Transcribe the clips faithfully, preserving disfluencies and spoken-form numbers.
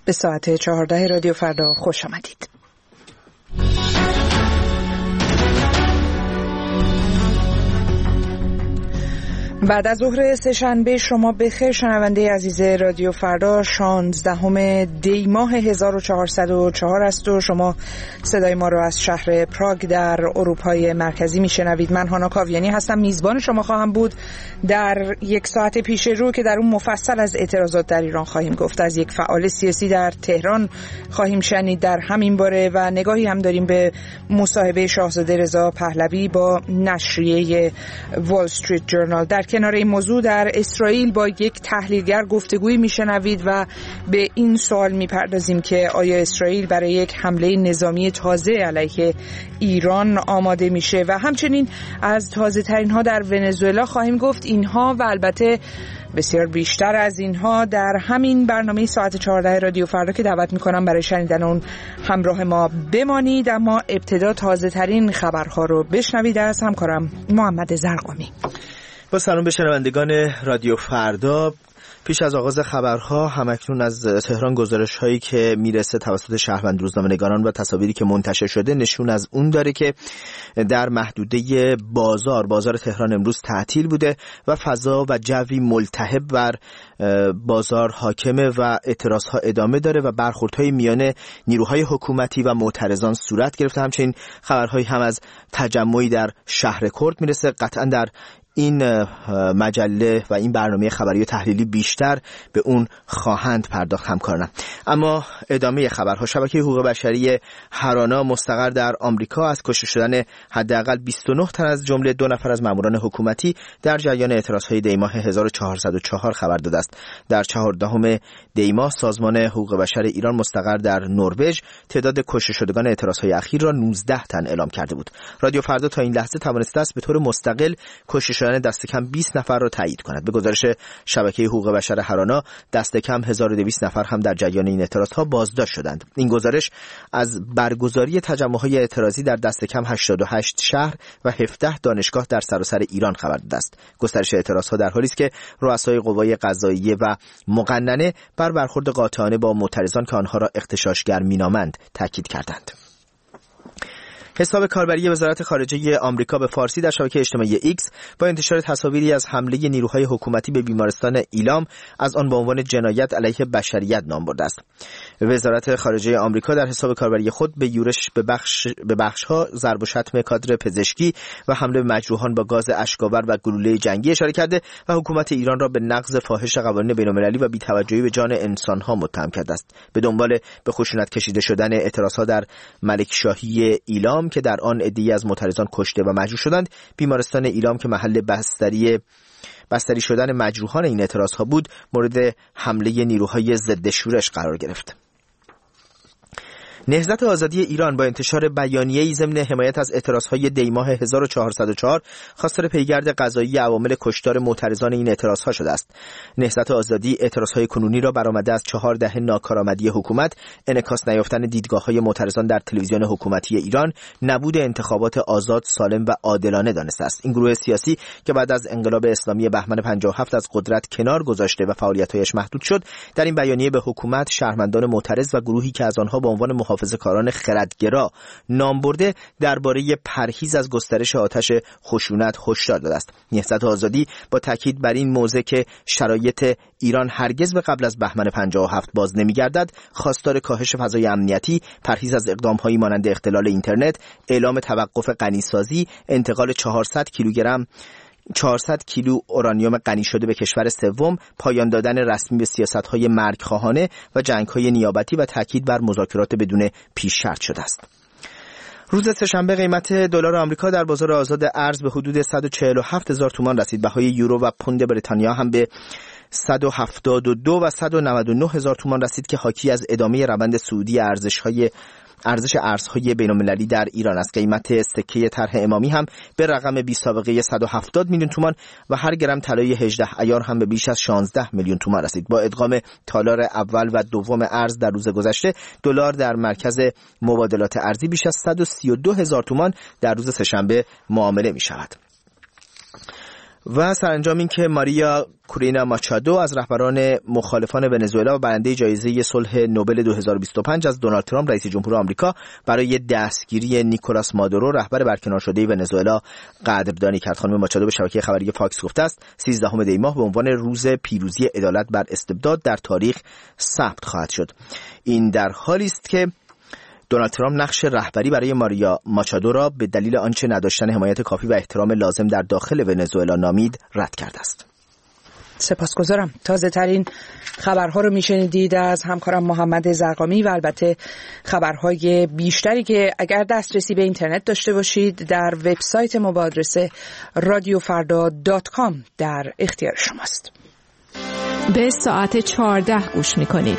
به ساعت چهارده رادیو فردا خوش آمدید. بعد از ظهر سه‌شنبه شما بخیر شنونده عزیز رادیو فردا. شانزدهم دی ماه هزار و چهارصد و چهار است و شما صدای ما را از شهر پراگ در اروپای مرکزی میشنوید. من هانا کاویانی هستم، میزبان شما خواهم بود در یک ساعت پیش رو که در اون مفصل از اعتراضات در ایران خواهیم گفت. از یک فعال سیاسی در تهران خواهیم شنید در همین باره و نگاهی هم داریم به مصاحبه شاهزاده رضا پهلوی با نشریه وال استریت جورنال. در کنار این موضوع در اسرائیل با یک تحلیلگر گفتگویی میشنوید و به این سوال میپردازیم که آیا اسرائیل برای یک حمله نظامی تازه علیه ایران آماده میشه و همچنین از تازه ترین ها در ونزوئلا خواهیم گفت. اینها و البته بسیار بیشتر از اینها در همین برنامه ساعت چهارده رادیو فردا که دعوت میکنم برای شنیدن اون همراه ما بمانید. اما ابتدا تازه ترین خبرها رو بشنوید از همکارم محمد زرقامی. با سلام به شنوندگان رادیو فردا. پیش از آغاز خبرها همکنون از تهران گزارش هایی که میرسه توسط شهروند روزنامه‌نگاران و تصاویری که منتشر شده نشون از اون داره که در محدوده بازار بازار تهران امروز تعطیل بوده و فضا و جوی ملتهب بر بازار حاکمه و اعتراض ها ادامه داره و برخوردهای میان نیروهای حکومتی و معترضان صورت گرفته. همچنین خبرهایی هم از تجمعی در شهر کرد میرسه. قطعا در این مجله و این برنامه خبری و تحلیلی بیشتر به اون خواهند پرداخت همکارانم. اما ادامه خبرها. شبکه حقوق بشری هرانا مستقر در آمریکا از کشته شدن حداقل بیست و نه تن از جمله دو نفر از ماموران حکومتی در جریان اعتراضهای دی ماه هزار و چهارصد و چهار خبر داده است. در چهاردهم دی ماه سازمان حقوق بشر ایران مستقر در نروژ تعداد کشته شدگان اعتراضهای اخیر را نوزده تن اعلام کرده بود. رادیو فردا تا این لحظه توانسته است به طور مستقل کشته شدن دست کم بیست نفر را تایید کند. به گزارش شبکه حقوق بشر هرانا دست کم هزار و دویست نفر هم در جریان این اعتراضها بازداشت شدند. این گزارش از برگزاری تجمع‌های اعتراضی در دست کم هشتاد و هشت شهر و هفده دانشگاه در سراسر ایران خبر داده است. گسترش اعتراضها در حالی است که رؤسای قوای قضاییه و مقننه بر برخورد قاطعانه با معترضان که آنها را اغتشاشگر مینامند تاکید کردند. حساب کاربری وزارت خارجه آمریکا به فارسی در شبکه اجتماعی ایکس با انتشار تصاویری از حمله نیروهای حکومتی به بیمارستان ایلام از آن به عنوان جنایت علیه بشریت نام برده است. وزارت خارجه آمریکا در حساب کاربری خود به یورش به بخش به بخش‌ها ضرب و شتم کادر پزشکی و حمله به مجروحان با گاز اشک‌آور و گلوله جنگی اشاره کرده و حکومت ایران را به نقض فاحش قوانین بین‌المللی و بی‌توجهی به جان انسان‌ها متهم کرده است. به دنبال به خشونت کشیده شدن اعتراضات در ملکشاهی ایلام که در آن عده‌ای از معترضان کشته و مجروح شدند، بیمارستان ایلام که محل بستری بستری شدن مجروحان این اعتراض‌ها بود، مورد حمله نیروهای ضد شورش قرار گرفت. نهضت آزادی ایران با انتشار بیانیه‌ای ضمن حمایت از اعتراضهای دی ماه هزار و چهارصد و چهار خواستار پیگرد قضایی عوامل کشتار معترضان این اعتراضها شده است. نهضت آزادی اعتراضهای کنونی را برآمده از چهار دهه ناکارآمدی حکومت، انعکاس نیافتن دیدگاه‌های معترضان در تلویزیون حکومتی ایران، نبود انتخابات آزاد، سالم و عادلانه دانسته است. این گروه سیاسی که بعد از انقلاب اسلامی بهمن پنجاه و هفت از قدرت کنار گذاشته و فعالیت‌هایش محدود شد، در این بیانیه به حکومت، شهروندان معترض و گروهی که از آنها به عنوان محافظه‌کاران خردگرا نام برده درباره پرهیز از گسترش آتش خشونت هشدار داده است. نهضت آزادی با تاکید بر این موضع که شرایط ایران هرگز به قبل از بهمن پنجاه و هفت باز نمی‌گردد، خواستار کاهش فضای امنیتی، پرهیز از اقدام‌هایی مانند اختلال اینترنت، اعلام توقف غنیسازی، انتقال چهارصد کیلوگرم چهارصد کیلو اورانیوم غنی شده به کشور سوم، پایان دادن رسمی به سیاست‌های مرگ‌خواهانه و جنگ‌های نیابتی و تاکید بر مذاکرات بدون پیش شرط شده است. روز سه‌شنبه قیمت دلار آمریکا در بازار آزاد ارز به حدود صد و چهل و هفت هزار تومان رسید. بهای یورو و پوند بریتانیا هم به صد و هفتاد و دو و صد و نود و نه هزار تومان رسید که حاکی از ادامه روند صعودی ارزش‌های ارزش ارزهای بین‌المللی در ایران است. قیمت سکه طرح امامی هم به رقم بی سابقه صد و هفتاد میلیون تومان و هر گرم طلای هجده عیار هم به بیش از شانزده میلیون تومان رسید. با ادغام تالار اول و دوم ارز در روز گذشته، دلار در مرکز مبادلات ارزی بیش از صد و سی و دو هزار تومان در روز سه‌شنبه معامله می شود. و سرانجام این که ماریا کورینا ماچادو از رهبران مخالفان ونزوئلا و برنده جایزه صلح نوبل دو هزار و بیست و پنج از دونالد ترامپ رئیس جمهور آمریکا برای دستگیری نیکولاس مادورو رهبر برکنار شده ونزوئلا قدردانی کرد. خانم ماچادو به شبکه خبری فاکس گفته است سیزدهم دی ماه به عنوان روز پیروزی عدالت بر استبداد در تاریخ ثبت خواهد شد. این در حالی است که دونالد ترامپ نقش رهبری برای ماریا ماچادو را به دلیل آنچه نداشتن حمایت کافی و احترام لازم در داخل ونزوئلا نامید رد کرده است. سپاسگزارم. تازه ترین خبرها رو میشنیدید از همکارم محمد زرقامی و البته خبرهای بیشتری که اگر دسترسی به اینترنت داشته باشید در وبسایت ما با آدرس رادیو فردا دات کام در اختیار شماست. به ساعت چهارده گوش میکنید.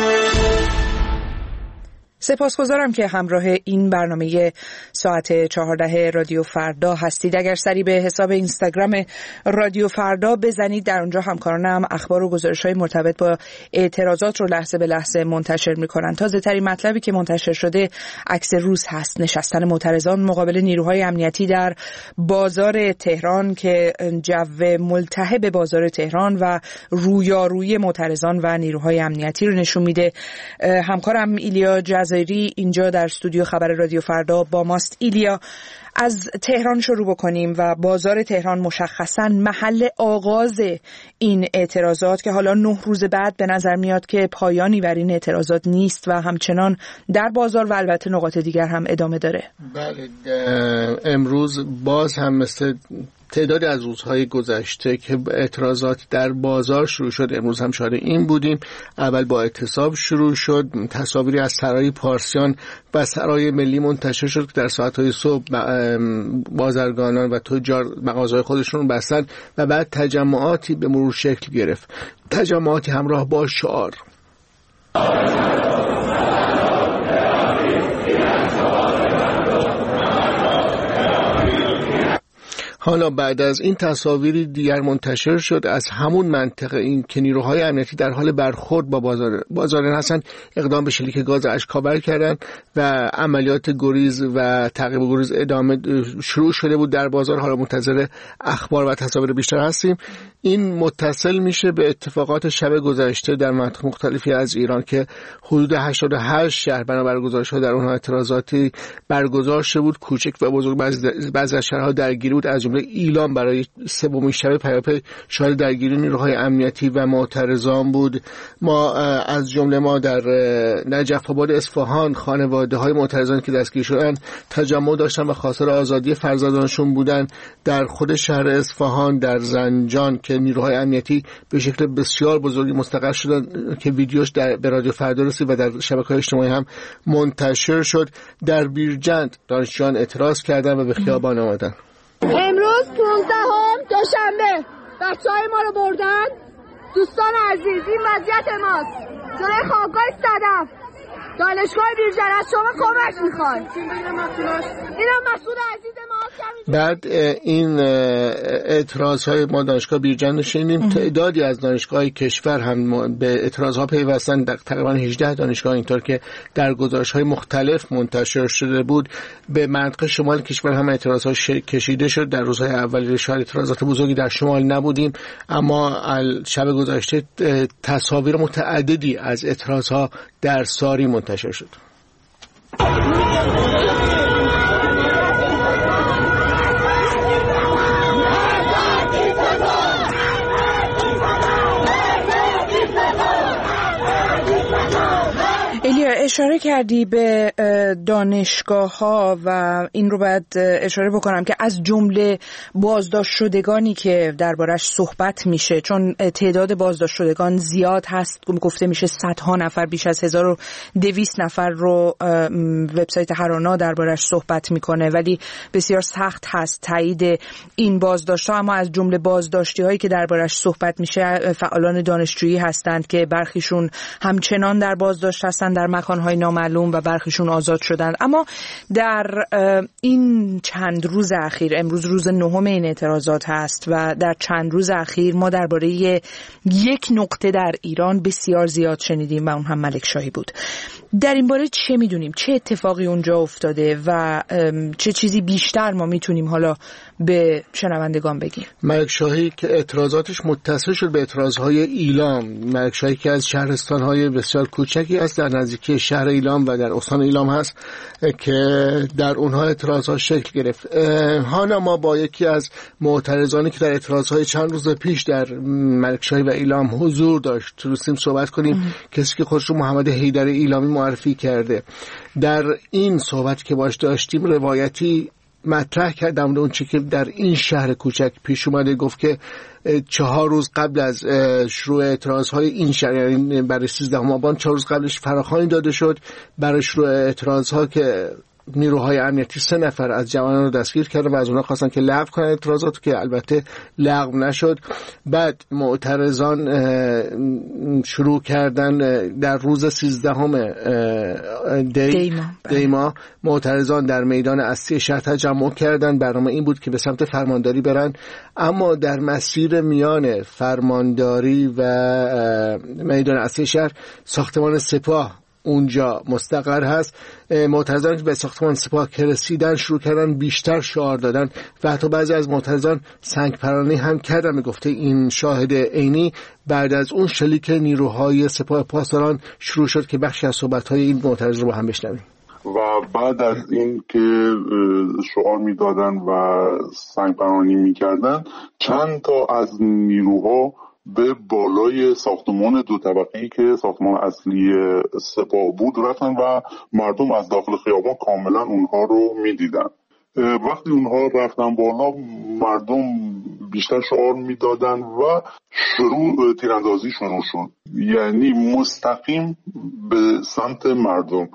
سپاسگزارم که همراه این برنامه ساعت چهارده رادیو فردا هستید. اگر سری به حساب اینستاگرام رادیو فردا بزنید در اونجا همکارانم اخبار و گزارش‌های مرتبط با اعتراضات رو لحظه به لحظه منتشر می‌کنن. تازه ترین مطلبی که منتشر شده عکس روز هست، نشستن معترضان مقابل نیروهای امنیتی در بازار تهران که جو ملتهب بازار تهران و رویارویی معترضان و نیروهای امنیتی رو نشون میده. همکارم ایلیا جزایری اینجا در استودیو خبر رادیو فردا با ماست. ایلیا، از تهران شروع بکنیم و بازار تهران مشخصاً محل آغاز این اعتراضات که حالا نه روز بعد به نظر میاد که پایانی بر این اعتراضات نیست و همچنان در بازار و البته نقاط دیگر هم ادامه داره. بله، امروز باز هم مثل تعدادی از روزهای گذشته که اعتراضات در بازار شروع شد، امروز هم شاهد این بودیم. اول با اعتصاب شروع شد، تصاویری از سرای پارسیان و سرای ملی منتشر شد که در ساعت‌های صبح بازرگانان و تجار مغازه‌های خودشون بستن و بعد تجمعاتی به مرور شکل گرفت، تجمعاتی همراه با شعار. حالا بعد از این تصاویری دیگر منتشر شد از همون منطقه، این که نیروهای امنیتی در حال برخورد با بازار بازاران هستن اقدام به شلیک گاز اشک‌آور کردن و عملیات گریز و تعقیب گریز ادامه شروع شده بود در بازار. حالا منتظر اخبار و تصاویر بیشتر هستیم. این متصل میشه به اتفاقات شب گذشته در مناطق مختلفی از ایران که حدود هشتاد و هشت شهر بنابر گزارش‌ها در اونها اعتراضاتی برگزار شده بود، کوچک و بزرگ. بعضی از شهرها درگیری بود، از جمله ایلام برای سومین شب پیاپی شاهد درگیری نیروهای امنیتی و معترضان بود. ما از جمله ما در نجف آباد اصفهان خانواده‌های معترضان که دستگیر شدن تجمع داشتن و خواستار آزادی فرزندانشون بودن. در خود شهر اصفهان در زنجان که نیروهای امنیتی به شکل بسیار بزرگی مستقر شدن که ویدیوش در به رادیو فردا رسید و در شبکه‌های اجتماعی هم منتشر شد. در بیرجند دانشجویان اعتراض کردند و به خیابان آمدن. امروز پانزدهم دوشنبه بچه‌های ما رو بردن. دوستان عزیز، این وضعیت ماست جلوی خوابگاه صدف دانشگاه بیرجند. از شما کمک میخوایم. اینم مسئول عزیز ما. بعد این اعتراض‌های ما دانشگاه بیرجند شنیدیم. تعدادی از دانشگاه‌های کشور هم به اعتراض‌ها پیوستن. تقریبا هجده دانشگاه اینطور که در گزارش‌های مختلف منتشر شده بود به منطقه شمال کشور هم اعتراض‌ها کشیده شد. در روزهای اولی شاید اعتراضات بزرگی در شمال نبودیم، اما شب گذشته تصاویر متعددی از اعتراض‌ها در ساری منتشر شد. ایلیا، اشاره کردی به دانشگاه ها و این رو باید اشاره بکنم که از جمله بازداشت شدگانی که دربارش صحبت میشه، چون تعداد بازداشت شدگان زیاد هست، گفته میشه صدها نفر، بیش از هزار و دویست نفر رو وبسایت هرانا دربارش صحبت میکنه، ولی بسیار سخت هست تایید این بازداشت ها. اما از جمله بازداشتی هایی که دربارش صحبت میشه فعالان دانشجویی هستند که برخیشون همچنان در بازداشت هستند در مکانهای نامعلوم و برخیشون آزاد شدن. اما در این چند روز اخیر، امروز روز نهم این اعتراضات هست و در چند روز اخیر ما درباره یک نقطه در ایران بسیار زیاد شنیدیم و اون هم ملک شاهی بود. در این باره چه میدونیم؟ چه اتفاقی اونجا افتاده و چه چیزی بیشتر ما میتونیم حالا به شنوندگان بگیم؟ ملک شاهی که اعتراضاتش متصل شد به اعتراضهای ایلام. ملک شاهی که از شهرستانهای بسیار کوچکی است در نزدیکی شهر ایلام و در استان ایلام هست که در اونها اعتراضات شکل گرفت. هانا ما با یکی از معترضانی که در اعتراضهای چند روز پیش در ملک شاهی و ایلام حضور داشت تونستیم صحبت کنیم. ام. کسی که خودش رو محمد حیدر ایلامی معرفی کرده. در این صحبت که باش داشتیم روایتی مطرح کردم اون چی که در این شهر کوچک پیش اومده. گفت که چهار روز قبل از شروع اعتراضهای این شهر، یعنی برای سیزدهم آبان، چهار روز قبلش فراخوانی داده شد برای شروع اعتراضها که نیروهای امنیتی سه نفر از جوانان رو دستگیر کردن و از اونها خواستن که لغو کنن اعتراضات که البته لغو نشد. بعد معترضان شروع کردن در روز سیزدهم دی دیما, دیما معترضان در میدان اصلی شهر تجمع کردن. برنامه این بود که به سمت فرمانداری برن، اما در مسیر میان فرمانداری و میدان اصلی شهر ساختمان سپاه اونجا مستقر هست. معترضان به ساختمان سپاه که رسیدن شروع کردن بیشتر شعار دادن و حتی بعضی از معترضان سنگ پرانی هم کردن. میگفته این شاهد عینی بعد از اون شلیک نیروهای سپاه پاسداران شروع شد که بخشی از صحبت‌های این معترض رو با هم بشنویم. و بعد از این که شعار میدادن و سنگ پرانی میکردن، چند تا از نیروها به بالای ساختمان دو طبقه‌ای که ساختمان اصلی سپاه بود رفتن و مردم از داخل خیابان کاملا اونها رو میدیدن. وقتی اونها رفتن بالا، مردم بیشتر شعار میدادن و شروع تیراندازی شروع شد، یعنی مستقیم به سمت مردم.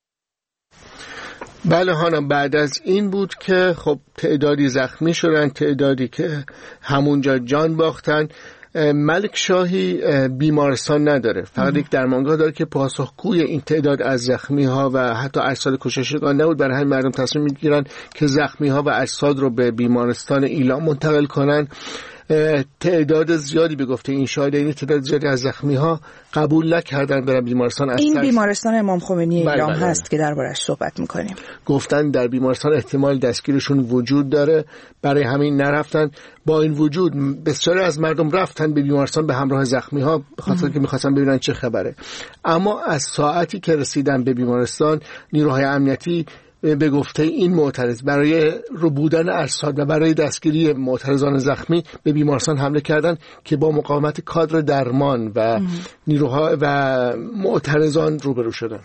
بله هانا، بعد از این بود که خب تعدادی زخمی شدن، تعدادی که همونجا جان باختن. ملک شاهی بیمارستان نداره، فقط یک درمانگاه داره که پاسخگوی این تعداد از زخمی ها و حتی اجساد کشته شدگان نبود. برای همین مردم تصمیم میگیرن که زخمی ها و اجساد رو به بیمارستان ایلام منتقل کنن. تعداد زیادی به گفته این شاهد، این تعداد زیادی از زخمی ها قبول نکردن برن بیمارستان. این سرس... بیمارستان امام خمینی ایلام بله بله. هست که دربارش صحبت میکنیم. گفتن در بیمارستان احتمال دستگیرشون وجود داره، برای همین نرفتن. با این وجود بسیاری از مردم رفتن به بیمارستان به همراه زخمی ها به خاطر که میخواستن ببینن چه خبره. اما از ساعتی که رسیدن به بیمارستان، نیروهای امنیتی به گفته این معترض برای ربودن اجساد و برای دستگیری معترضان زخمی به بیمارستان حمله کردن که با مقاومت کادر درمان و نیروها و معترضان روبرو شدن.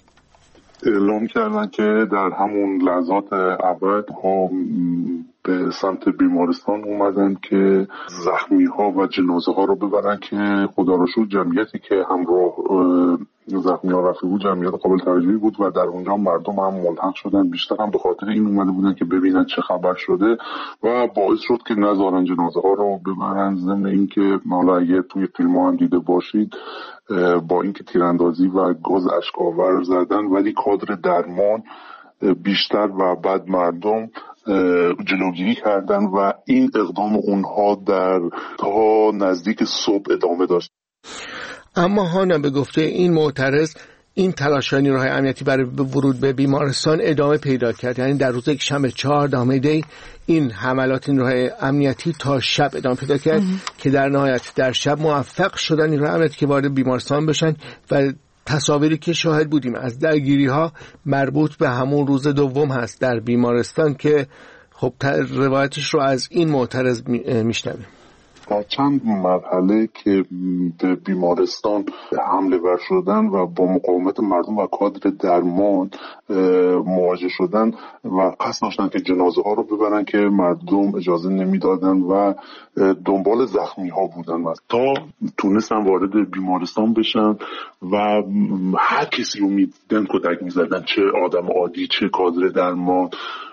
اعلام کردن که در همون لحظات اول ها به سمت بیمارستان اومدن که زخمی ها و جنازه ها رو ببرن، که خدا رو شکر جمعیتی که همراه زخمی ها رفته بود جمعیت قابل توجهی بود و در اونجا مردم هم ملحق شدن. بیشتر هم به خاطر این اومده بودن که ببینن چه خبر شده و باعث شد که نذارن جنازه ها رو ببرن. ضمن این که حالا اگه توی فیلم ها هم دیده باشید، با اینکه تیراندازی و گاز اشک‌آور زدن، ولی کادر درمان بیشتر و بعد مردم جلوگیری کردن و این اقدام اونها در تا نزدیک صبح ادامه داشت. اما هانا به گفته این معترض، این تلاش‌های نیروهای امنیتی برای ورود به بیمارستان ادامه پیدا کرد. یعنی در روز یکشنبه چهاردهم دی این حملات نیروهای امنیتی تا شب ادامه پیدا کرد ام. که در نهایت در شب موفق شدن نیروهای امنیتی که وارد بیمارستان بشن و تصاویری که شاهد بودیم از درگیری ها مربوط به همون روز دوم هست در بیمارستان که خب روایتش رو از این معترض میشنویم. در چند مرحله که به بیمارستان حمله ور شدن و با مقاومت مردم و کادر درمان مواجه شدن و قصد داشتن که جنازه ها رو ببرن که مردم اجازه نمیدادن و دنبال زخمی ها بودن و تا تونستن وارد بیمارستان بشن و هر کسی رو میدن کتک میزدن، چه آدم عادی چه کادر درمان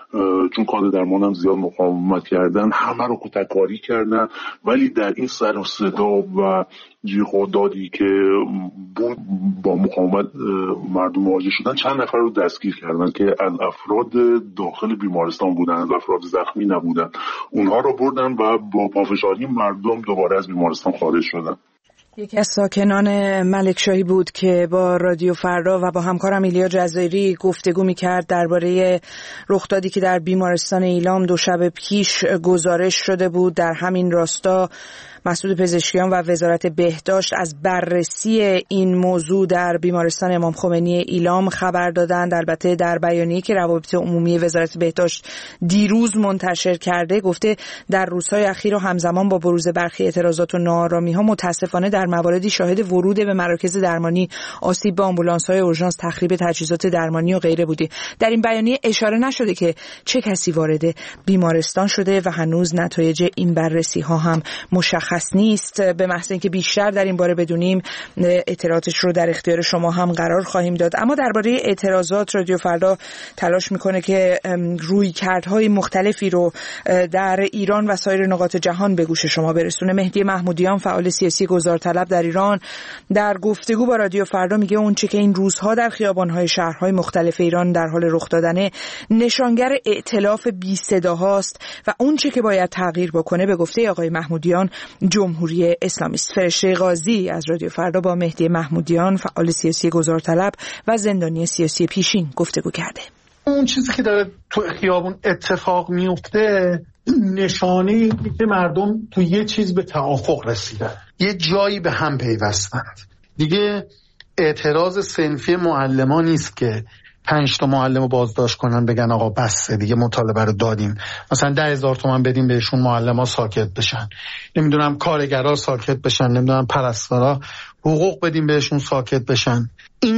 چون کادر درمان هم زیاد مقاومت کردن، همه رو کتککاری کردن. ولی در این سر و صدا و جیغ و دادی که بود با مقاومت مردم مواجه شدن، چند نفر رو دستگیر کردن که از افراد داخل بیمارستان بودن، از افراد زخمی نبودن. اونها رو بردن و با پافشاری مردم دوباره از بیمارستان خارج شدن. یکی از ساکنان ملکشاهی بود که با رادیو فردا و با همکارم ایلیا جزایری گفتگو می‌کرد درباره رخدادی که در بیمارستان ایلام دو شب پیش گزارش شده بود. در همین راستا مسئول پزشکیان و وزارت بهداشت از بررسی این موضوع در بیمارستان امام خمینی ایلام خبر دادند. البته در بیانیه‌ای که روابط عمومی وزارت بهداشت دیروز منتشر کرده گفته در روزهای اخیر و همزمان با بروز برخی اعتراضات و ناآرامی‌ها متاسفانه در مواردی شاهد ورود به مراکز درمانی، آسیب به آمبولانس‌های اورژانس، تخریب تجهیزات درمانی و غیره بودی. در این بیانیه اشاره نشده که چه کسی وارد بیمارستان شده و هنوز نتایج این بررسی‌ها هم مشخص خاص نیست. به محض اینکه بیشتر در این باره بدونیم اطلاعاتش رو در اختیار شما هم قرار خواهیم داد. اما درباره اعتراضات رادیو فردا تلاش میکنه که رویکردهای مختلفی رو در ایران و سایر نقاط جهان به گوش شما برسونه. مهدی محمودیان، فعال سیاسی گذارطلب در ایران، در گفتگو با رادیو فردا میگه اون چه که این روزها در خیابان‌های شهرهای مختلف ایران در حال رخ دادنه نشانگر ائتلاف بی صداهاست و اون چه که باید تغییر بکنه به گفته آقای محمودیان جمهوری اسلامی است. فرشته قاضی از رادیو فردا با مهدی محمودیان، فعال سیاسی گذارطلب و زندانی سیاسی پیشین گفتگو کرده. اون چیزی که داره تو خیابون اتفاق میفته نشانه که مردم تو یه چیز به توافق رسیدن، یه جایی به هم پیوستند. دیگه اعتراض صنفی معلمان نیست که پنج تا معلم رو بازداشت کنن بگن آقا بسه دیگه مطالبه رو دادیم، مثلا ده هزار تومن بدیم بهشون معلم ها ساکت بشن، نمیدونم کارگرها ساکت بشن، نمیدونم پرستارا حقوق بدیم بهشون ساکت بشن.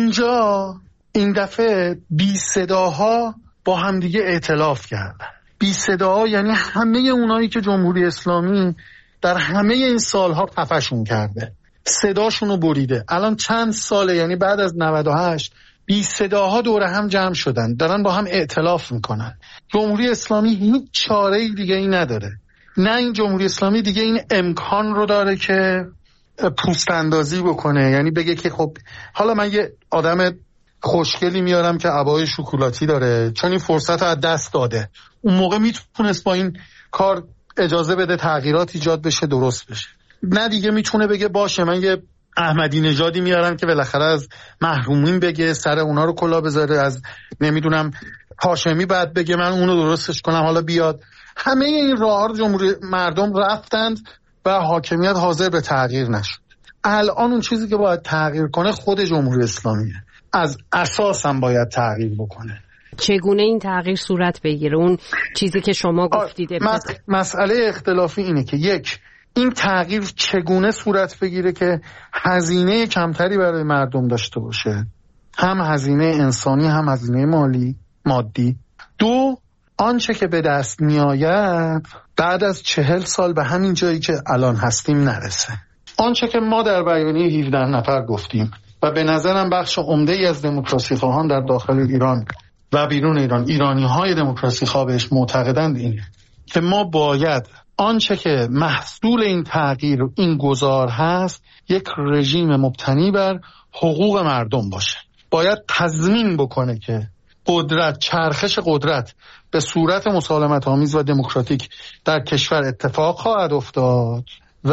اینجا این دفعه بی صداها با همدیگه ائتلاف کردن. بی صداها یعنی همه اونایی که جمهوری اسلامی در همه این سالها خفشون کرده، صداشون رو بریده. الان چند ساله، یعنی بعد از نود و هشت بی صداها دور هم جمع شدن، دارن با هم ائتلاف میکنن. جمهوری اسلامی هیچ چاره‌ای دیگه ای نداره. نه این جمهوری اسلامی دیگه این امکان رو داره که پوست اندازی بکنه، یعنی بگه که خب حالا من یه آدم خوشگلی میارم که عبای شکلاتی داره چون این فرصت رو از دست داده. اون موقع میتونست با این کار اجازه بده تغییرات ایجاد بشه، درست بشه. نه دیگه میتونه بگه باشه من یه احمدی نژادی میارم که بالاخره از محرومین بگه، سر اونا رو کلا بذاره، از نمیدونم هاشمی بعد بگه من اونو درستش کنم، حالا بیاد. همه این راه رو جمهوری مردم رفتند و حاکمیت حاضر به تغییر نشد. الان اون چیزی که باید تغییر کنه خود جمهوری اسلامیه، از اساس هم باید تغییر بکنه. چگونه این تغییر صورت بگیره؟ اون چیزی که شما گفتید مس... مسئله اختلافی اینه که یک، این تغییر چگونه صورت بگیره که هزینه کمتری برای مردم داشته باشه، هم هزینه انسانی هم هزینه مالی مادی. دو، آنچه که به دست میآید بعد از چهل سال به همین جایی که الان هستیم نرسه. آنچه که ما در بیانیه هفده نفر گفتیم و به نظرم بخش عمده‌ای از دموکراسی خواهان در داخل ایران و بیرون ایران، ایرانی های دموکراسی خواه بهش معتقدند، اینه که ما باید آنچه که محصول این تغییر و این گذار هست یک رژیم مبتنی بر حقوق مردم باشه. باید تضمین بکنه که قدرت، چرخش قدرت به صورت مسالمت آمیز و دموکراتیک در کشور اتفاق خواهد افتاد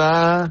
و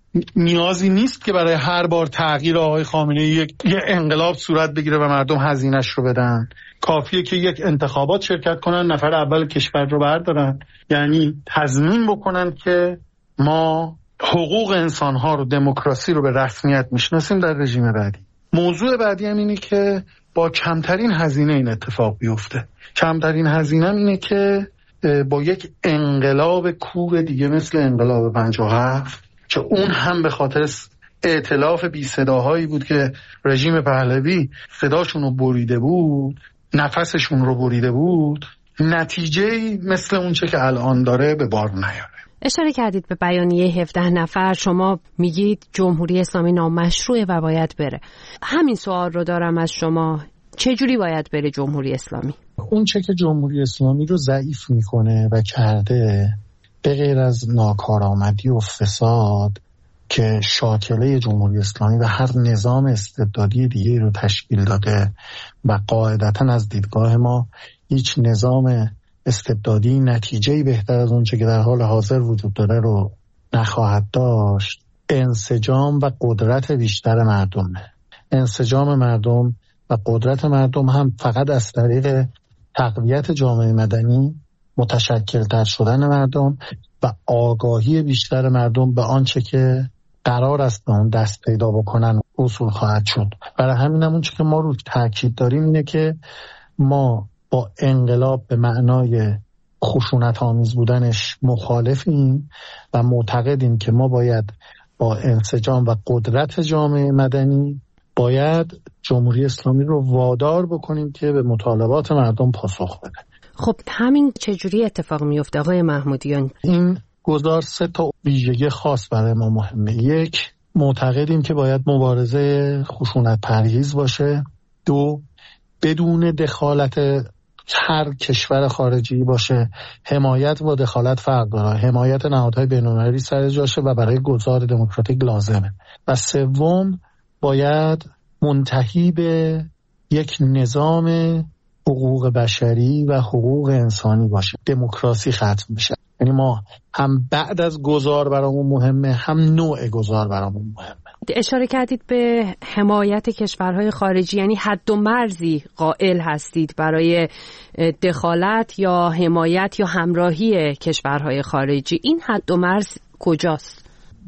نیازی نیست که برای هر بار تغییر آقای خامنه‌ای یک یه انقلاب صورت بگیره و مردم هزینه‌اش رو بدن. کافیه که یک انتخابات شرکت کنن، نفر اول کشور رو بردارن، یعنی تضمین بکنن که ما حقوق انسان‌ها رو، دموکراسی رو به رسمیت میشناسیم در رژیم بعدی. موضوع بعدی هم اینه که با کمترین هزینه این اتفاق بیفته. کمترین هزینه هم اینه که با یک انقلاب کور دیگه مثل انقلاب پنجاه و هفت که اون هم به خاطر ائتلاف بی صداهایی بود که رژیم پهلوی صداشون رو بریده بود، نفسشون رو بریده بود، نتیجه مثل اون چه که الان داره به بار نیاره. اشاره کردید به بیانیه هفده نفر، شما میگید جمهوری اسلامی نامشروعه و باید بره. همین سوال رو دارم از شما، چه جوری باید بره جمهوری اسلامی؟ اون چه که جمهوری اسلامی رو ضعیف میکنه و کرده، به غیر از ناکارآمدی و فساد که شاکله جمهوری اسلامی و هر نظام استبدادی دیگه رو تشکیل داده و قاعدتاً از دیدگاه ما هیچ نظام استبدادی نتیجه‌ای بهتر از اون چه که در حال حاضر وجود داره رو نخواهد داشت، انسجام و قدرت بیشتر مردمه. انسجام مردم و قدرت مردم هم فقط از طریق تقویت جامعه مدنی، متشکل‌تر شدن مردم و آگاهی بیشتر مردم به آنچه که قرار است به اون دست پیدا بکنن اصول خواهد شد. برای همین همون چه که ما رو تاکید داریم اینه که ما با انقلاب به معنای خشونت آمیز بودنش مخالفیم و معتقدیم که ما باید با انسجام و قدرت جامعه مدنی باید جمهوری اسلامی رو وادار بکنیم که به مطالبات مردم پاسخ بده. خب همین چجوری اتفاق میفته آقای محمودیان؟ این گزار سه تا ویژگی خاص برای ما مهمه. یک، معتقدیم که باید مبارزه خشونت پرهیز باشه. دو، بدون دخالت هر کشور خارجی باشه. حمایت و دخالت فرق داره. حمایت نهادهای بین‌المللی سر جاشه و برای گذار دموکراتیک لازمه. و سوم، باید منتهی به یک نظام حقوق بشری و حقوق انسانی باشه. دموکراسی ختم بشه. یعنی ما هم بعد از گذار برامون مهمه، هم نوع گذار برامون مهمه. اشاره کردید به حمایت کشورهای خارجی، یعنی حد و مرزی قائل هستید برای دخالت یا حمایت یا همراهی کشورهای خارجی. این حد و مرز کجاست؟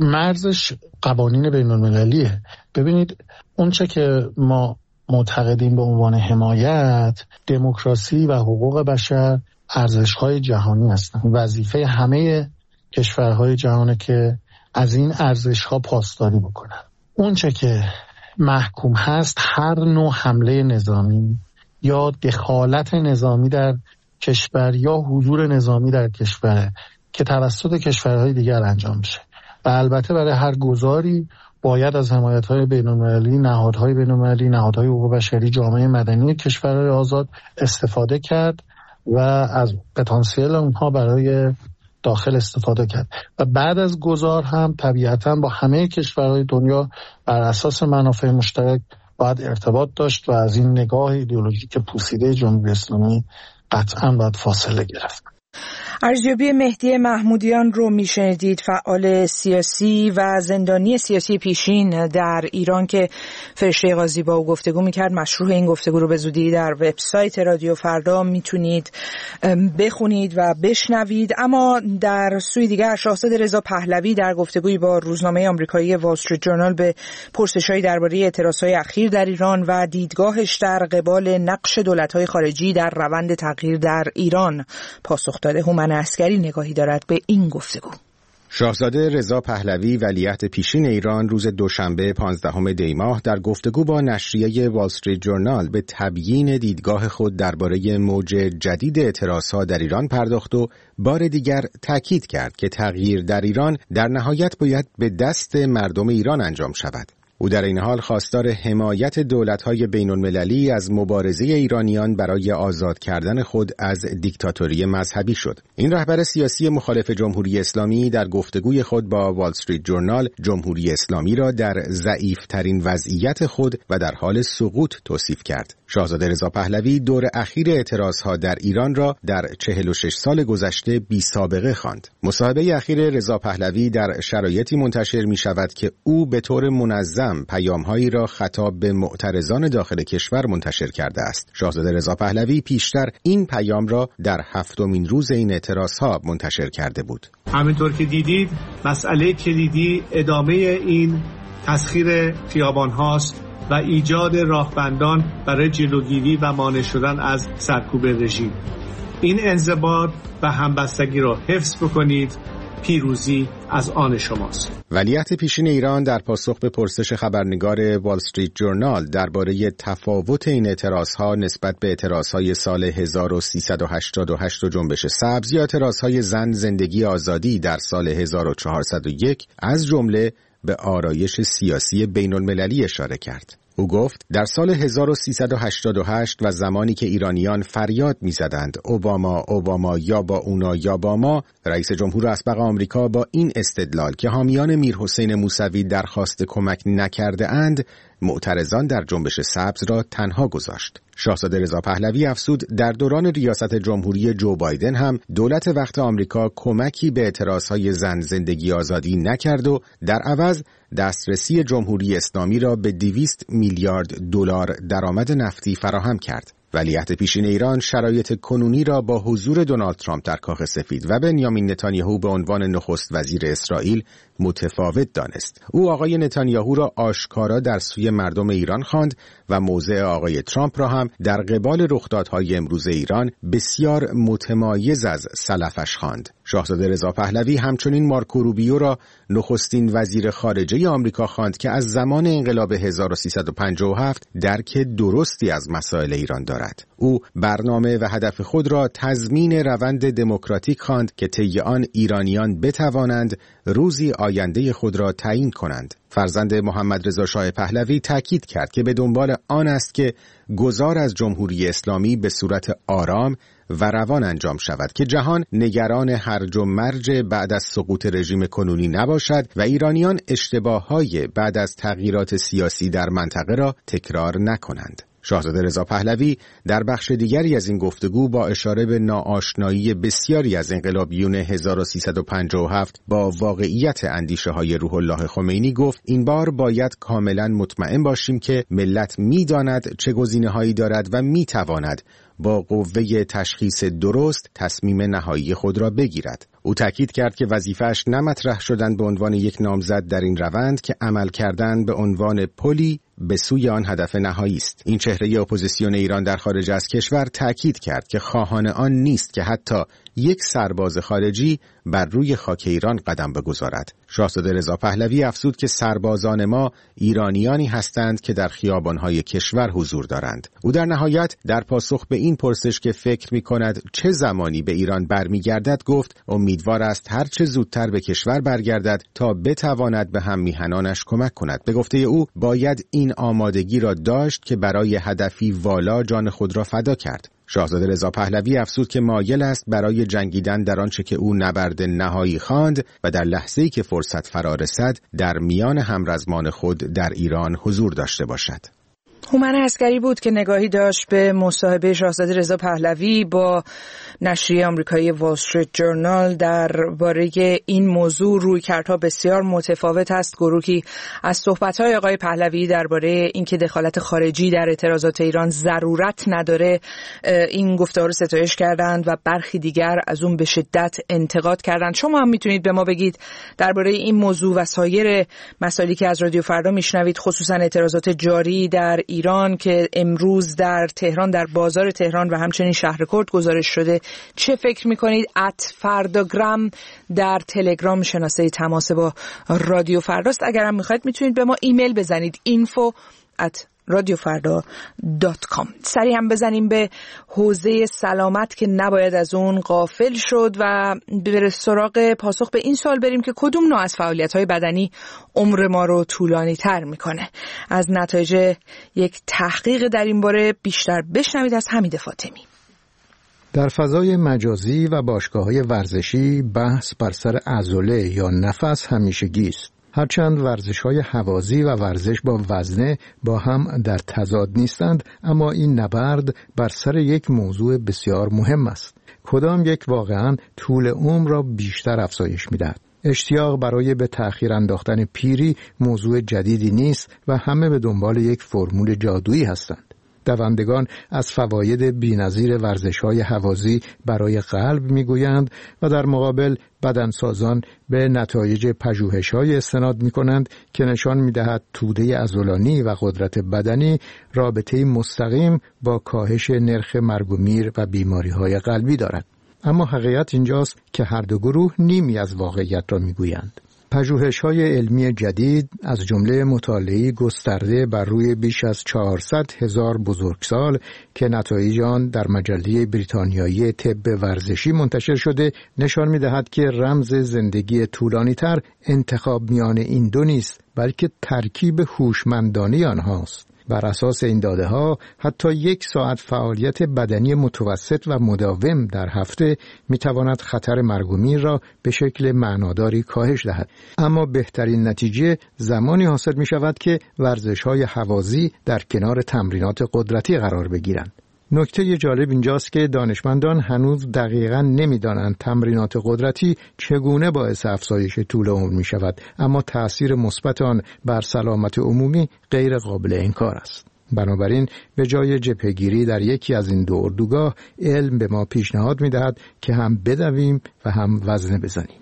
مرزش قوانین بین المللیه. ببینید اون چه که ما معتقدیم به عنوان حمایت، دموکراسی و حقوق بشر ارزش‌های جهانی هستند. وظیفه همه کشورهای جهانه که از این ارزش‌ها پاسداری بکنن. اون چه که محکوم هست هر نوع حمله نظامی یا دخالت نظامی در کشور یا حضور نظامی در کشور که توسط کشورهای دیگر انجام میشه. و البته برای هر گذاری باید از حمایت‌های بین‌المللی، نهادهای بین‌المللی، نهادهای حقوق بشری، جامعه مدنی کشورهای آزاد استفاده کرد و از پتانسیل اونها برای داخل استفاده کرد. و بعد از گذار هم طبیعتاً با همه کشورهای دنیا بر اساس منافع مشترک باید ارتباط داشت و از این نگاه ایدئولوژیک پوسیده جمهوری اسلامی قطعاً باید فاصله گرفت. ارزیابی مهدی محمودیان رو میشنیدید، فعال سیاسی و زندانی سیاسی پیشین در ایران که فرشته قاضی با او گفتگو میکرد. مشروح این گفتگو رو به زودی در وبسایت رادیو فردا میتونید بخونید و بشنوید. اما در سوی دیگر شاهزاده رضا پهلوی در گفتگویی با روزنامه آمریکایی وال استریت جورنال به پرسش‌های درباره اعتراضهای اخیر در ایران و دیدگاهش در قبال نقش دولت‌های خارجی در روند تغییر در ایران پاسخ داده. هومن عسکری نگاهی دارد به این گفتگو. شاهزاده رضا پهلوی ولیعهد پیشین ایران روز دوشنبه پانزدهم دی ماه در گفتگو با نشریه وال استریت جورنال به تبیین دیدگاه خود درباره موج جدید اعتراضها در ایران پرداخت و بار دیگر تاکید کرد که تغییر در ایران در نهایت باید به دست مردم ایران انجام شود. او در این حال خواستار حمایت دولت‌های بین‌المللی از مبارزه ایرانیان برای آزاد کردن خود از دیکتاتوری مذهبی شد. این رهبر سیاسی مخالف جمهوری اسلامی در گفتگوی خود با وال استریت جورنال جمهوری اسلامی را در ضعیف‌ترین وضعیت خود و در حال سقوط توصیف کرد. شاهزاده رضا پهلوی دور اخیر اعتراضها در ایران را در چهل و شش سال گذشته بی سابقه خواند. مصاحبه اخیر رضا پهلوی در شرایطی منتشر می شود که او به طور منظم پیام‌هایی را خطاب به معترضان داخل کشور منتشر کرده است. شاهزاده رضا پهلوی پیشتر این پیام را در هفتمین روز این اعتراضها منتشر کرده بود. همینطور که دیدید مسئله کلیدی ادامه این تسخیر خیابان هاست و ایجاد راهبندان برای جلوگیری و مانع شدن از سرکوب رژیم. این انضباط و همبستگی را حفظ بکنید. پیروزی از آن شماست. ولیعهد پیشین ایران در پاسخ به پرسش خبرنگار وال استریت جورنال درباره تفاوت این اعتراضها نسبت به اعتراضهای سال هزار و سیصد و هشتاد و هشت و جنبش سبز یا اعتراضهای زن زندگی آزادی در سال هزار و چهارصد و یک از جمله به آرایش سیاسی بین المللی اشاره کرد. او گفت در سال هزار و سیصد و هشتاد و هشت و زمانی که ایرانیان فریاد می‌زدند اوباما اوباما یا با اونا یا با ما، رئیس جمهور اسبق آمریکا با این استدلال که حامیان میرحسین موسوی درخواست کمک نکرده اند، معترضان در جنبش سبز را تنها گذاشت. شاهزاده رضا پهلوی افزود در دوران ریاست جمهوری جو بایدن هم دولت وقت آمریکا کمکی به اعتراضهای زن زندگی آزادی نکرد و در عوض دسترسی جمهوری اسلامی را به دویست میلیارد دلار درآمد نفتی فراهم کرد. ولیعهد پیشین ایران شرایط کنونی را با حضور دونالد ترامپ در کاخ سفید و بنیامین نتانیاهو به عنوان نخست وزیر اسرائیل متفاوت دانست. او آقای نتانیاهو را آشکارا در سوی مردم ایران خواند و موضع آقای ترامپ را هم در قبال رخدادهای امروز ایران بسیار متمایز از سلفش خواند. شاهزاده رضا پهلوی همچنین مارکو روبیو را نخستین وزیر خارجه آمریکا خواند که از زمان انقلاب هزار و سیصد و پنجاه و هفت درک درستی از مسائل ایران دارد. او برنامه و هدف خود را تضمین روند دموکراتیک خواند که طی آن ایرانیان بتوانند روزی آینده خود را تعیین کنند. فرزند محمد رضا شاه پهلوی تاکید کرد که به دنبال آن است که گذار از جمهوری اسلامی به صورت آرام و روان انجام شود که جهان نگران هرج و مرج بعد از سقوط رژیم کنونی نباشد و ایرانیان اشتباههای بعد از تغییرات سیاسی در منطقه را تکرار نکنند. شاهزاده رضا پهلوی در بخش دیگری از این گفتگو با اشاره به ناآشنایی بسیاری از انقلابیون هزار و سیصد و پنجاه و هفت با واقعیت اندیشه‌های روح الله خمینی گفت این بار باید کاملا مطمئن باشیم که ملت می‌داند چه گزینه‌هایی دارد و می‌تواند با قوه تشخیص درست تصمیم نهایی خود را بگیرد. او تاکید کرد که وظیفه‌اش نه مطرح شدن به عنوان یک نامزد در این روند که عمل کردن به عنوان پلی به سوی آن هدف نهایی است. این چهره اپوزیسیون ایران در خارج از کشور تاکید کرد که خواهان آن نیست که حتی یک سرباز خارجی بر روی خاک ایران قدم بگذارد. شاهزاده رضا پهلوی افزود که سربازان ما ایرانیانی هستند که در خیابان‌های کشور حضور دارند. او در نهایت در پاسخ به این پرسش که فکر می‌کند چه زمانی به ایران برمیگردد گفت امیدوار است هر چه زودتر به کشور برگردد تا بتواند به هم میهنانش کمک کند. به گفته او باید این آمادگی را داشت که برای هدفی والا جان خود را فدا کرد. شاهزاده رضا پهلوی افزود که مایل است برای جنگیدن در آنچه که او نبرد نهایی خواند و در لحظه‌ای که فرصت فرا رسد در میان همرزمان خود در ایران حضور داشته باشد. هومن عسکری بود که نگاهی داشت به مصاحبه شاهزاده رضا پهلوی با نشریه آمریکایی وال استریت جورنال درباره این موضوع. رویکردها بسیار متفاوت است. گروهی از صحبت‌های آقای پهلوی درباره اینکه دخالت خارجی در اعتراضات ایران ضرورت نداره این گفتار رو ستایش کردند و برخی دیگر از اون به شدت انتقاد کردند. شما هم میتونید به ما بگید درباره این موضوع و سایر مسائلی که از رادیو فردا میشنوید، خصوصا اعتراضات جاری در ایران که امروز در تهران، در بازار تهران و همچنین شهر کرد گزارش شده، چه فکر میکنید؟ ات فرداگرام در تلگرام شناسه تماس با رادیو فرداست. اگرم میخواید میتونید به ما ایمیل بزنید info at رادیو فردا دات کام. سریع هم بزنیم به حوزه سلامت که نباید از اون غافل شد و به سراغ پاسخ به این سوال بریم که کدوم نوع از فعالیت‌های بدنی عمر ما رو طولانی تر میکنه. از نتایج یک تحقیق در این باره بیشتر بشنوید از حمید فاطمی. در فضای مجازی و باشگاه‌های ورزشی بحث بر سر عضله یا نفس همیشگی است. هرچند ورزش‌های هوازی و ورزش با وزنه با هم در تضاد نیستند، اما این نبرد بر سر یک موضوع بسیار مهم است. کدام یک واقعاً طول عمر را بیشتر افزایش می‌دهد؟ اشتیاق برای به تأخیر انداختن پیری موضوع جدیدی نیست و همه به دنبال یک فرمول جادویی هستند. دوندگان از فواید بی‌نظیر ورزش‌های هوازی برای قلب می‌گویند و در مقابل بدنسازان به نتایج پژوهش‌های استناد می‌کنند که نشان می‌دهد توده عضلانی و قدرت بدنی رابطه‌ای مستقیم با کاهش نرخ مرگ و میر و بیماری‌های قلبی دارد. اما حقیقت اینجاست که هر دو گروه نیمی از واقعیت را می‌گویند. پژوهش‌های علمی جدید از جمله مطالعه‌ای گسترده بر روی بیش از چهارصد هزار بزرگسال که نتایج آن در مجله بریتانیایی طب ورزشی منتشر شده نشان می‌دهد که رمز زندگی طولانی‌تر انتخاب میان این دو نیست، بلکه ترکیب هوشمندانه آنهاست. بر اساس این داده ها حتی یک ساعت فعالیت بدنی متوسط و مداوم در هفته می تواند خطر مرگ و میر را به شکل معناداری کاهش دهد. اما بهترین نتیجه زمانی حاصل می شود که ورزش های هوازی در کنار تمرینات قدرتی قرار بگیرند. نکته جالب اینجاست که دانشمندان هنوز دقیقاً نمی‌دانند تمرینات قدرتی چگونه باعث افزایش طول عمر می‌شود، اما تأثیر مثبت آن بر سلامت عمومی غیر قابل انکار است. بنابراین به جای جبهه‌گیری در یکی از این دو اردوگاه، علم به ما پیشنهاد می‌دهد که هم بدویم و هم وزنه بزنیم.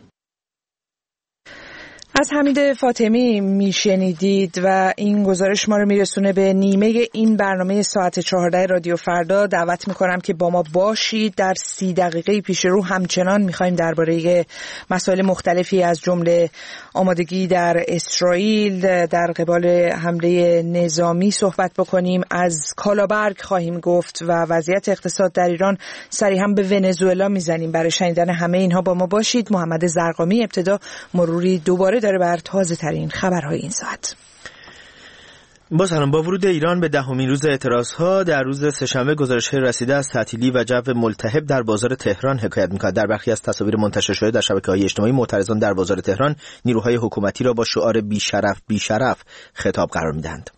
از حمید فاطمی میشنیدید و این گزارش ما رو میرسونه به نیمه این برنامه ساعت چهارده رادیو فردا. دعوت میکنم که با ما باشید. در سی دقیقه پیش رو همچنان میخوایم درباره مسائل مختلفی از جمله آمادگی در اسرائیل در قبال حمله نظامی صحبت بکنیم. از کالابرگ خواهیم گفت و وضعیت اقتصاد در ایران. صریحا به ونزوئلا میزنیم. برای شنیدن همه اینها با ما باشید. محمد زرقامی ابتدا مروری دوباره داره بر تازه ترین خبرهای این ساعت. با سلام. با ورود ایران به دهمین روز اعتراضها در روز سه‌شنبه گزارش‌های رسیده از تعطیلی و جو ملتهب در بازار تهران حکایت می‌کند. در برخی از تصاویر منتشر شده در شبکه‌های اجتماعی معترضان در بازار تهران نیروهای حکومتی را با شعار بی شرف بی شرف خطاب قرار می‌دهند.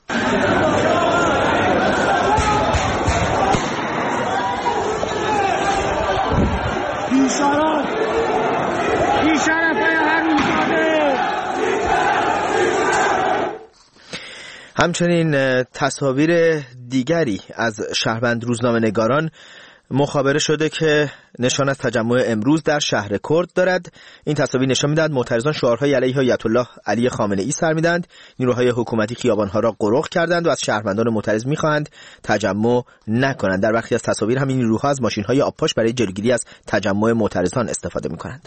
بی شرف بی شرف همچنین تصاویر دیگری از شهروند روزنامه‌نگاران مخابره شده که نشان از تجمع امروز در شهر کرد دارد. این تصاویر نشان می‌دهد معترضان شعارهای علیه آیت الله علی خامنه‌ای سر می‌دهند. نیروهای حکومتی خیابان‌ها را قرق کردند و از شهروندان معترض می‌خواهند تجمع نکنند. در برخی از تصاویر همین نیروها از ماشین‌های آبپاش برای جلوگیری از تجمع معترضان استفاده می‌کنند.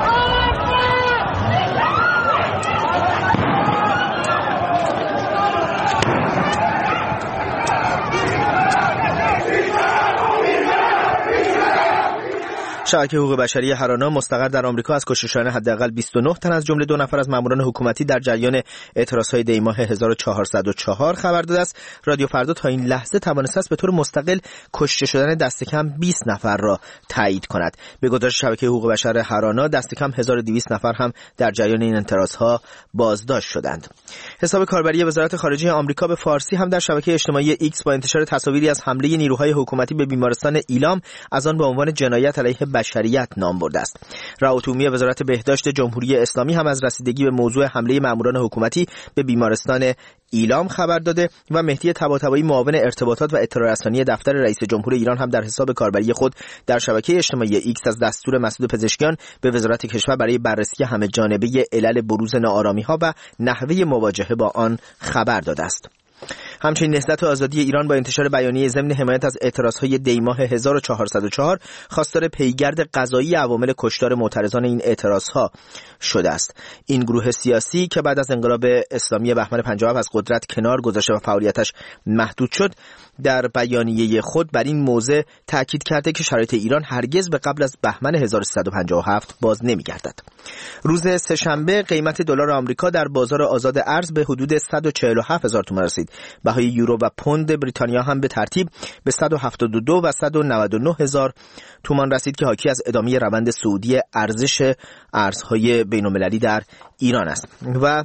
شبکه حقوق بشری هرانا مستقر در آمریکا از کشتشان حداقل بیست و نه تن از جمله دو نفر از ماموران حکومتی در جریان اعتراضهای دی ماه هزار و چهارصد و چهار خبر داده است. رادیو فردا تا این لحظه توانسته است به طور مستقل کشته شدن دست کم بیست نفر را تایید کند. به گزارش شبکه حقوق بشر هرانا دست کم هزار و دویست نفر هم در جریان این اعتراضها بازداشت شدند. حساب کاربری وزارت خارجه آمریکا به فارسی هم در شبکه اجتماعی ایکس با انتشار تصاویری از حمله نیروهای حکومتی به بیمارستان ایلام از آن به عنوان جنایت علیه بشریت نام برده است. رئیس عمومی وزارت بهداشت جمهوری اسلامی هم از رسیدگی به موضوع حمله ماموران حکومتی به بیمارستان ایلام خبر داده و مهدی طباطبایی معاون ارتباطات و اطلاع رسانی دفتر رئیس جمهور ایران هم در حساب کاربری خود در شبکه اجتماعی ایکس از دستور مسعود پزشکیان به وزارت کشور برای بررسی همه جانبه علل بروز ناآرامی‌ها و نحوه مواجهه با آن خبر داده است. همچنین نهضت آزادی ایران با انتشار بیانیه ضمن حمایت از اعتراضهای دی ماه هزار و چهارصد و چهار خواستار پیگرد قضایی عوامل کشتار معترضان این اعتراضها شده است. این گروه سیاسی که بعد از انقلاب اسلامی بهمن پنجاه و هفت از قدرت کنار گذاشته و فعالیتش محدود شد، در بیانیه خود بر این موضع تاکید کرده که شرایط ایران هرگز به قبل از بهمن هزار و سیصد و پنجاه و هفت باز نمی‌گردد. روز سه‌شنبه قیمت دلار آمریکا در بازار آزاد ارز به حدود صد و چهل و هفت هزار تومان رسید. بهای یورو و پوند بریتانیا هم به ترتیب به صد و هفتاد و دو و صد و نود و نه هزار تومان رسید که حاکی از ادامه روند صعودی ارزش ارزهای بین‌المللی در ایران است. و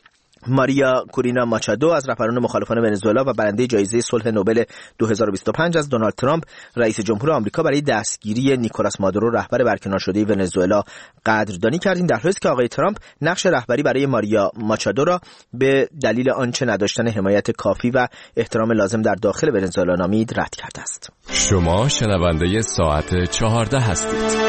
ماریا کورینا ماچادو از رهبران مخالفان ونزوئلا و برنده جایزه صلح نوبل دو هزار و بیست و پنج از دونالد ترامپ رئیس جمهور آمریکا برای دستگیری نیکولاس مادورو رهبر برکنار شده ونزوئلا قدردانی کردند، در حالی که آقای ترامپ نقش رهبری برای ماریا ماچادو را به دلیل آنچه نداشتن حمایت کافی و احترام لازم در داخل ونزوئلا نامید رد کرده است. شما شنونده ساعت چهارده هستید.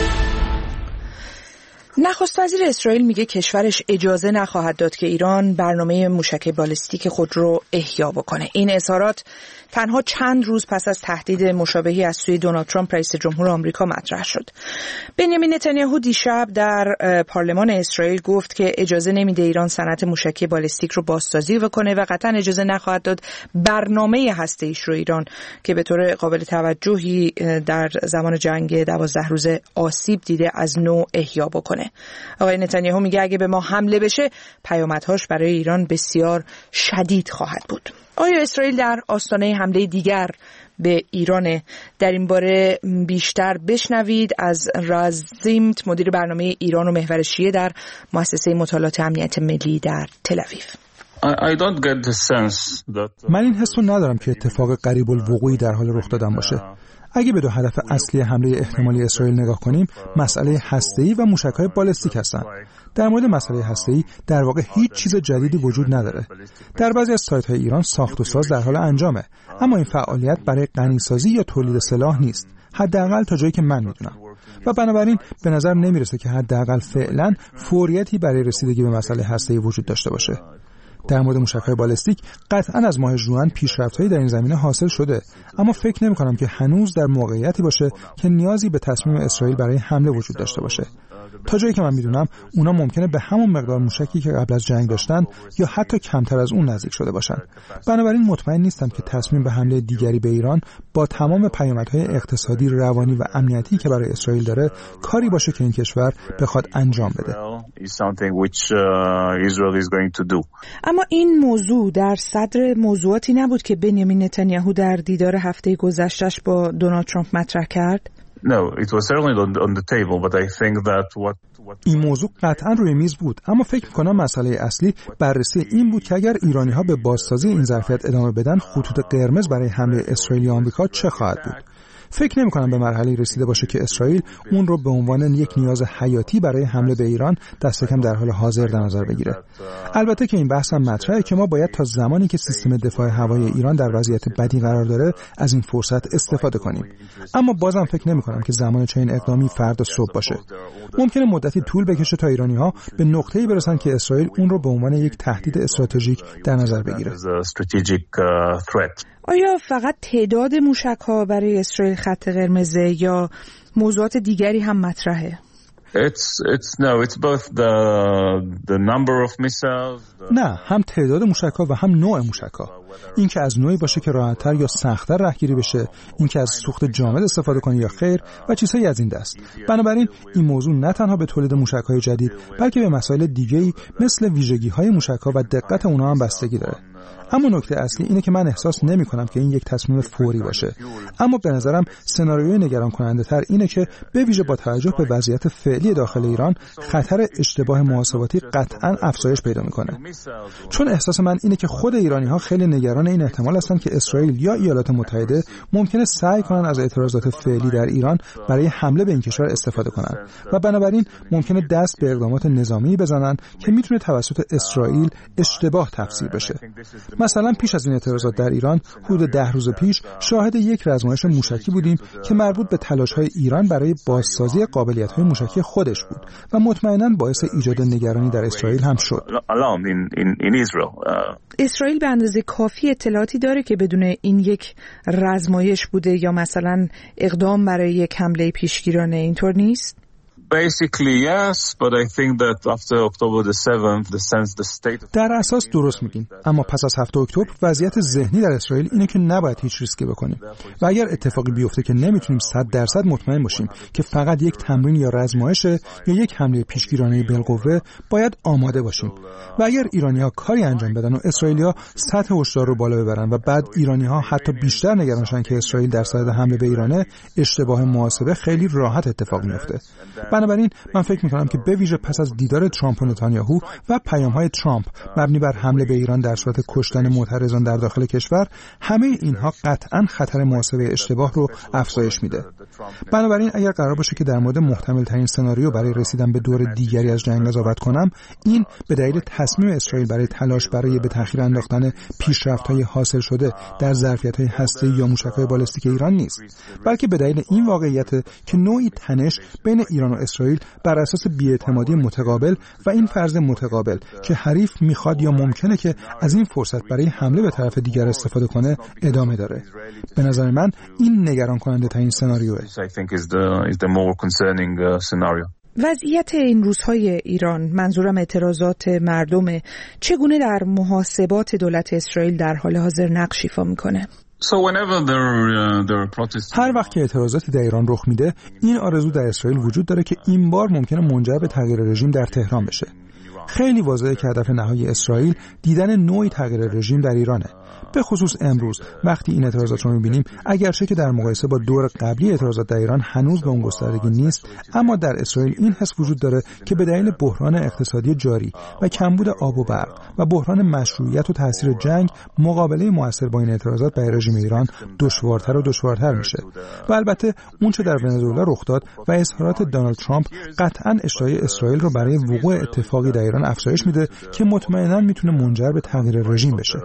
نخست وزیر اسرائیل میگه کشورش اجازه نخواهد داد که ایران برنامه موشک بالستیک خود رو احیا بکنه. این اظهارات تنها چند روز پس از تهدید مشابهی از سوی دونالد ترامپ رئیس جمهور آمریکا مطرح شد. بنیامین نتانیاهو دیشب در پارلمان اسرائیل گفت که اجازه نمیده ایران صنعت موشکی بالستیک رو بازسازی بکنه و قطعا اجازه نخواهد داد برنامه هسته‌ایش رو ایران که به طور قابل توجهی در زمان جنگ دوازده روزه آسیب دیده از نو احیا بکنه. میکنه. آقای نتانیاهو میگه اگه به ما حمله بشه پیامدهاش برای ایران بسیار شدید خواهد بود. آیا اسرائیل در آستانه حمله دیگر به ایران؟ در این باره بیشتر بشنوید از راز زیمت، مدیر برنامه ایران و محور شیعه در مؤسسه مطالعات امنیت ملی در تل‌آویو. من این حس رو ندارم که اتفاق قریب الوقوعی در حال رخ دادن باشه. اگه به دو هدف اصلی حمله احتمالی اسرائیل نگاه کنیم، مسئله هسته‌ای و موشک‌های بالستیک هستن. در مورد مسئله هسته‌ای در واقع هیچ چیز جدیدی وجود نداره. در بعضی از سایت‌های ایران ساخت و ساز در حال انجامه، اما این فعالیت برای غنی‌سازی یا تولید سلاح نیست، حداقل تا جایی که من میدونم. و بنابراین به نظر نمیرسه که حداقل فعلا فوریتی برای رسیدگی به مسئله هسته‌ای وجود داشته باشه. در مورد موشک‌های بالستیک قطعاً از ماه ژوئن پیشرفت‌هایی در این زمینه حاصل شده، اما فکر نمی‌کنم که هنوز در موقعیتی باشه که نیازی به تصمیم اسرائیل برای حمله وجود داشته باشه. تا جایی که من میدونم اونا ممکنه به همون مقدار موشکی که قبل از جنگ داشتن یا حتی کمتر از اون نزدیک شده باشن. بنابراین مطمئن نیستم که تصمیم به حمله دیگری به ایران با تمام پیامدهای اقتصادی، روانی و امنیتی که برای اسرائیل داره کاری باشه که این کشور بخواد انجام بده. اما این موضوع در صدر موضوعاتی نبود که بنیامین نتانیاهو در دیدار هفته گذشته‌اش با دونالد ترامپ مطرح کرد؟ No, it was certainly on the table, but I think that what این موضوع قطعا روی میز بود، اما فکر می‌کنم مسئله اصلی بررسی این بود که اگر ایرانی‌ها به بازسازی این ظرفیت ادامه بدن، خطوط قرمز برای حمله اسرائیل و آمریکا چه خواهد بود. فکر نمی‌کنم به مرحله رسیده باشه که اسرائیل اون رو به عنوان یک نیاز حیاتی برای حمله به ایران دست کم در حال حاضر در نظر بگیره. البته که این بحث هم مطرحه که ما باید تا زمانی که سیستم دفاع هوایی ایران در وضعیت بدی قرار داره از این فرصت استفاده کنیم. اما بازم فکر نمی‌کنم که زمان چنین اقدامی فردا صبح باشه. ممکنه مدتی طول بکشه تا ایرانی‌ها به نقطه‌ای برسن که اسرائیل اون رو به عنوان یک تهدید استراتژیک در نظر بگیره. آیا فقط تعداد موشک‌ها برای اسرائیل خط قرمزه یا موضوعات دیگری هم مطرحه؟ It's it's no it's both the the number of missiles the... نه، هم تعداد موشک‌ها و هم نوع موشک‌ها. این که از نوعی باشه که راحت‌تر یا سخت‌تر رهگیری بشه، این که از سوخت جامد استفاده کنه یا خیر و چیزهایی از این دست. بنابراین این موضوع نه تنها به تولید موشک‌های جدید بلکه به مسائل دیگه‌ای مثل ویژگی‌های موشک‌ها و دقت اونها هم بستگی داره. اما نکته اصلی اینه که من احساس نمی کنم که این یک تصمیم فوری باشه، اما به نظرم سناریوی نگران کننده تر اینه که به ویژه با توجه به وضعیت فعلی داخل ایران خطر اشتباه محاسباتی قطعاً افزایش پیدا میکنه. چون احساس من اینه که خود ایرانی ها خیلی نگران این احتمال هستن که اسرائیل یا ایالات متحده ممکنه سعی کنن از اعتراضات فعلی در ایران برای حمله به این کشور استفاده کنن و بنابراین ممکنه دست به اقدامات نظامی بزنن که میتونه توسط اسرائیل اشتباه تفسیر بشه. مثلا پیش از این اعتراضات در ایران حدود ده روز پیش شاهد یک رزمایش موشکی بودیم که مربوط به تلاش‌های ایران برای بازسازی قابلیت‌های موشکی خودش بود و مطمئناً باعث ایجاد نگرانی در اسرائیل هم شد. اسرائیل به اندازه کافی اطلاعاتی داره که بدون این یک رزمایش بوده یا مثلا اقدام برای یک حمله پیشگیرانه، اینطور نیست؟ Basically yes, but I think that after October the seventh, the sense the state of... در اساس درست میگین، اما پس از هفته اکتبر وضعیت ذهنی در اسرائیل اینه که نباید هیچ ریسکی بکنیم و اگر اتفاقی بیفته که نمیتونیم صد درصد مطمئن باشیم که فقط یک تمرین یا رزمایشه یا یک حمله پیشگیرانه بالقوه، باید آماده باشیم. و اگر ایرانی‌ها کاری انجام بدن و اسرائیلی‌ها سطح هشدار رو بالا ببرن و بعد ایرانی‌ها حتی بیشتر نگران شن که اسرائیل در صدد حمله به ایرانه، اشتباه محاسبه خیلی راحت اتفاق میفته. بنابراین من فکر می‌کنم که به ویژه پس از دیدار ترامپ و نتانیاهو و پیام‌های ترامپ مبنی بر حمله به ایران در صورت کشتن معترضان در داخل کشور، همه اینها قطعاً خطر محاسبه اشتباه رو افزایش میده. بنابراین اگر قرار باشه که در مورد محتمل‌ترین سناریو برای رسیدن به دور دیگری از جنگ قضاوت کنم، این به دلیل تصمیم اسرائیل برای تلاش برای به تأخیر انداختن پیشرفت‌های حاصل شده در ظرفیت‌های هسته‌ای یا موشک‌های بالستیک ایران نیست، بلکه به دلیل این واقعیت که نوعی تنش بین ایران و اسرائیل بر اساس بی‌اعتمادی متقابل و این فرض متقابل که حریف میخواد یا ممکنه که از این فرصت برای حمله به طرف دیگر استفاده کنه ادامه داره. به نظر من این نگران کننده ترین سناریوه. وضعیت این روزهای ایران، منظورم اعتراضات مردم، چگونه در محاسبات دولت اسرائیل در حال حاضر نقش ایفا میکنه؟ So whenever there, uh, there are protests... هر وقت که اعتراضاتی در ایران رخ میده، این آرزو در اسرائیل وجود داره که این بار ممکنه منجر به تغییر رژیم در تهران بشه. خیلی واضحه که هدف نهایی اسرائیل دیدن نوعی تغییر رژیم در ایرانه. به خصوص امروز وقتی این اعتراضات رو می‌بینیم، اگرچه که در مقایسه با دور قبلی اعتراضات در ایران هنوز به اون گستردگی نیست، اما در اسرائیل این حس وجود داره که به دلیل بحران اقتصادی جاری و کمبود آب و برق و بحران مشروعیت و تاثیر جنگ، مقابله موثر با این اعتراضات برای رژیم ایران دشوارتر و دشوارتر میشه. و البته اون چه در ونزوئلا رخ داد و اظهارات دونالد ترامپ قطعاً اشتهای اسرائیل رو برای وقوع اتفاقی در ایران افزایش میده که مطمئناً میتونه منجر به تغییر رژیم بشه.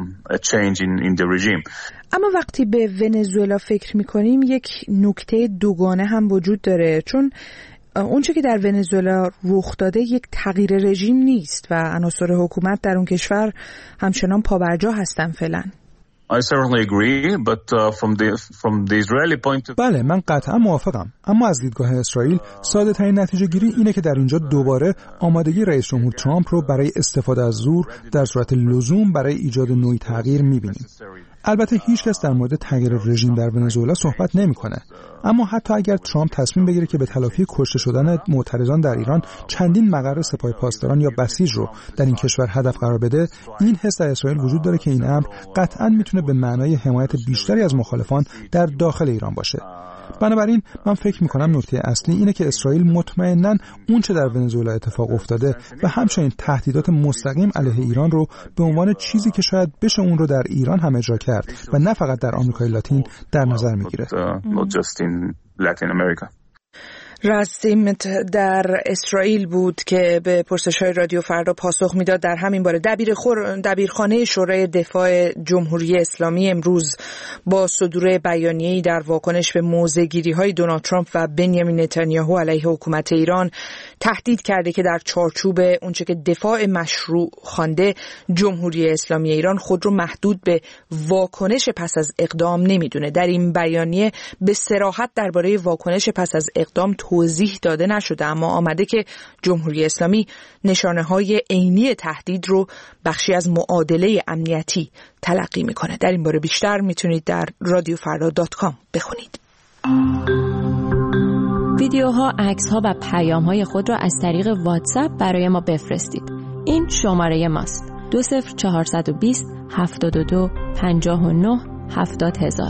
اما وقتی به ونزوئلا فکر میکنیم یک نکته دوگانه هم وجود داره، چون اونچه که در ونزوئلا رخ داده یک تغییر رژیم نیست و عناصر حکومت در اون کشور همچنان پابرجا هستن فعلا. I certainly agree, but uh, from the from the Israeli point of... بله، من قطعا موافقم، اما از دیدگاه اسرائیل ساده ترین نتیجه گیری اینه که در اینجا دوباره آمادگی رئیس جمهور ترامپ رو برای استفاده از زور در صورت لزوم برای ایجاد نوعی تغییر می‌بینیم. البته هیچ کس در مورد تغییر رژیم در ونزوئلا صحبت نمی‌کنه، اما حتی اگر ترامپ تصمیم بگیره که به تلافی کشته شدن معترضان در ایران چندین مقر سپاه پاسداران یا بسیج رو در این کشور هدف قرار بده، این حس در اسرائیل وجود داره که این امر قطعاً میتونه به معنای حمایت بیشتری از مخالفان در داخل ایران باشه. بنابراین من فکر میکنم نکته اصلی اینه که اسرائیل مطمئناً اون چه در ونزوئلا اتفاق افتاده و همچنین تهدیدات مستقیم علیه ایران رو به عنوان چیزی که شاید بشه اون رو در ایران هم اجرا کرد و نه فقط در آمریکای لاتین در نظر میگیره. رستیم در اسرائیل بود که به پرسش‌های رادیو فردا پاسخ میداد در همین باره. دبیر خور... دبیرخانه شورای دفاع جمهوری اسلامی امروز با صدور بیانیه‌ای در واکنش به موضع‌گیری‌های دونالد ترامپ و بنیامین نتانیاهو علیه حکومت ایران تهدید کرده که در چارچوب اونچه که دفاع مشروع خوانده، جمهوری اسلامی ایران خود رو محدود به واکنش پس از اقدام نمیدونه. در این بیانیه به صراحت درباره واکنش پس از اقدام توضیح داده نشده، اما آمده که جمهوری اسلامی نشانه‌های عینی تهدید رو بخشی از معادله امنیتی تلقی میکنه. در این باره بیشتر میتونید در رادیو فردا دات کام بخونید. ویدیوها، عکس‌ها و پیام‌های خود را از طریق واتساپ برای ما بفرستید. این شماره ماست: دو صفر چهارصد و بیست هفتاد و دو پنجاه و نه هفتاد هزار.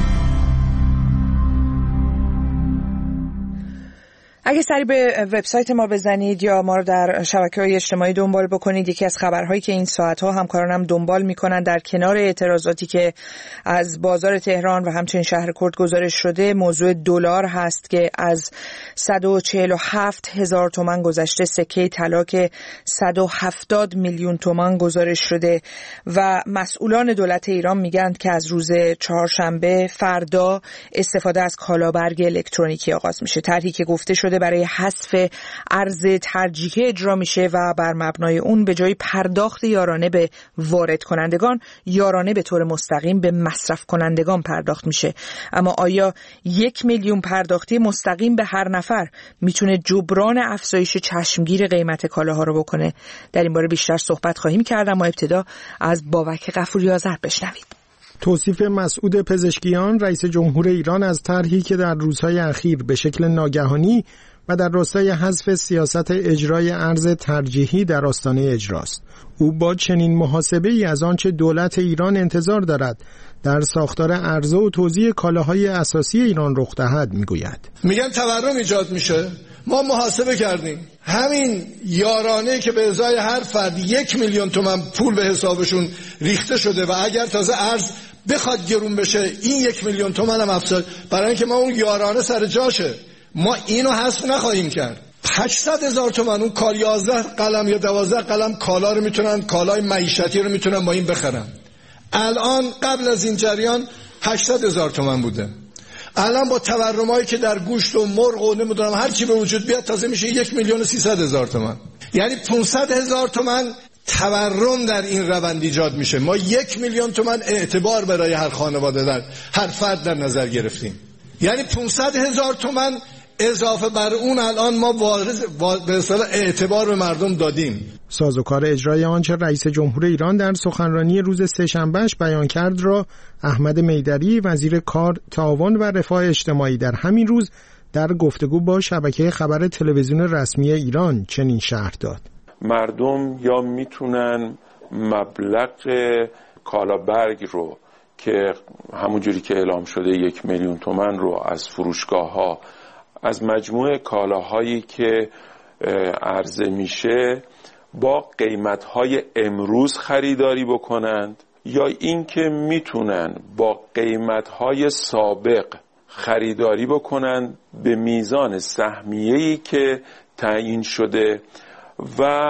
اگه سری به وبسایت ما بزنید یا ما رو در شبکه‌های اجتماعی دنبال بکنید، یکی از خبرهایی که این ساعت‌ها همکارانم دنبال می‌کنن در کنار اعتراضاتی که از بازار تهران و همچنین شهر کرد گزارش شده، موضوع دلار هست که از صد و چهل و هفت هزار تومان گذشته. سکه طلا که صد و هفتاد میلیون تومان گزارش شده و مسئولان دولت ایران میگن که از روز چهارشنبه فردا استفاده از کالابرگ الکترونیکی آغاز میشه. طرحی که گفته شده برای حذف ارز ترجیحی اجرا میشه و بر مبنای اون به جای پرداخت یارانه به وارد کنندگان، یارانه به طور مستقیم به مصرف کنندگان پرداخت میشه. اما آیا یک میلیون پرداختی مستقیم به هر نفر میتونه جبران افزایش چشمگیر قیمت کالاها رو بکنه؟ در این باره بیشتر صحبت خواهیم کرد، اما ابتدا از بابک غفوری آذر بشنوید. توصیف مسعود پزشکیان رئیس جمهور ایران از طرحی که در روزهای اخیر به شکل ناگهانی و در راستای حذف سیاست اجرای ارز ترجیحی در آستانه اجراست. او با چنین محاسبه‌ای از آنچه دولت ایران انتظار دارد در ساختار عرضه و توزیع کالاهای اساسی ایران رخ دهد میگوید. میگن تورم ایجاد میشه. ما محاسبه کردیم همین یارانه که به ازای هر فرد یک میلیون تومان پول به حسابشون ریخته شده و اگر تازه ارز بخواد گرون بشه این یک میلیون تومان هم افزایش، برای اینکه ما اون یارانه سر جاشه ما اینو حذف نخواهیم کرد. هشتصد هزار تومان اون کال یازده قلم یا دوازده قلم کالا رو میتونن، کالای معیشتی رو میتونن با این بخرن. الان قبل از این جریان هشتصد هزار تومان بوده، الان با تورمایی که در گوشت و مرغ و نمیدونم هر چی به وجود بیاد تازه میشه یک میلیون و سیصد هزار تومان. یعنی پانصد هزار تومان تورم در این روند ایجاد میشه. ما یک میلیون تومان اعتبار برای هر خانواده در هر فرد در نظر گرفتیم. یعنی پانصد هزار تومان اضافه بر اون الان ما وارد به اصطلاح اعتبار به مردم دادیم. سازوکار اجرای آنچه رئیس جمهور ایران در سخنرانی روز سه‌شنبهش بیان کرد را احمد میدری وزیر کار، تعاون و رفاه اجتماعی در همین روز در گفتگو با شبکه خبر تلویزیون رسمی ایران چنین شرح داد. مردم یا میتونن مبلغ کالابرگ رو که همونجوری که اعلام شده یک میلیون تومان رو از فروشگاه ها از مجموع کالاهایی که عرضه میشه با قیمت های امروز خریداری بکنند، یا اینکه میتونن با قیمت های سابق خریداری بکنند به میزان سهمیه‌ای که تعیین شده و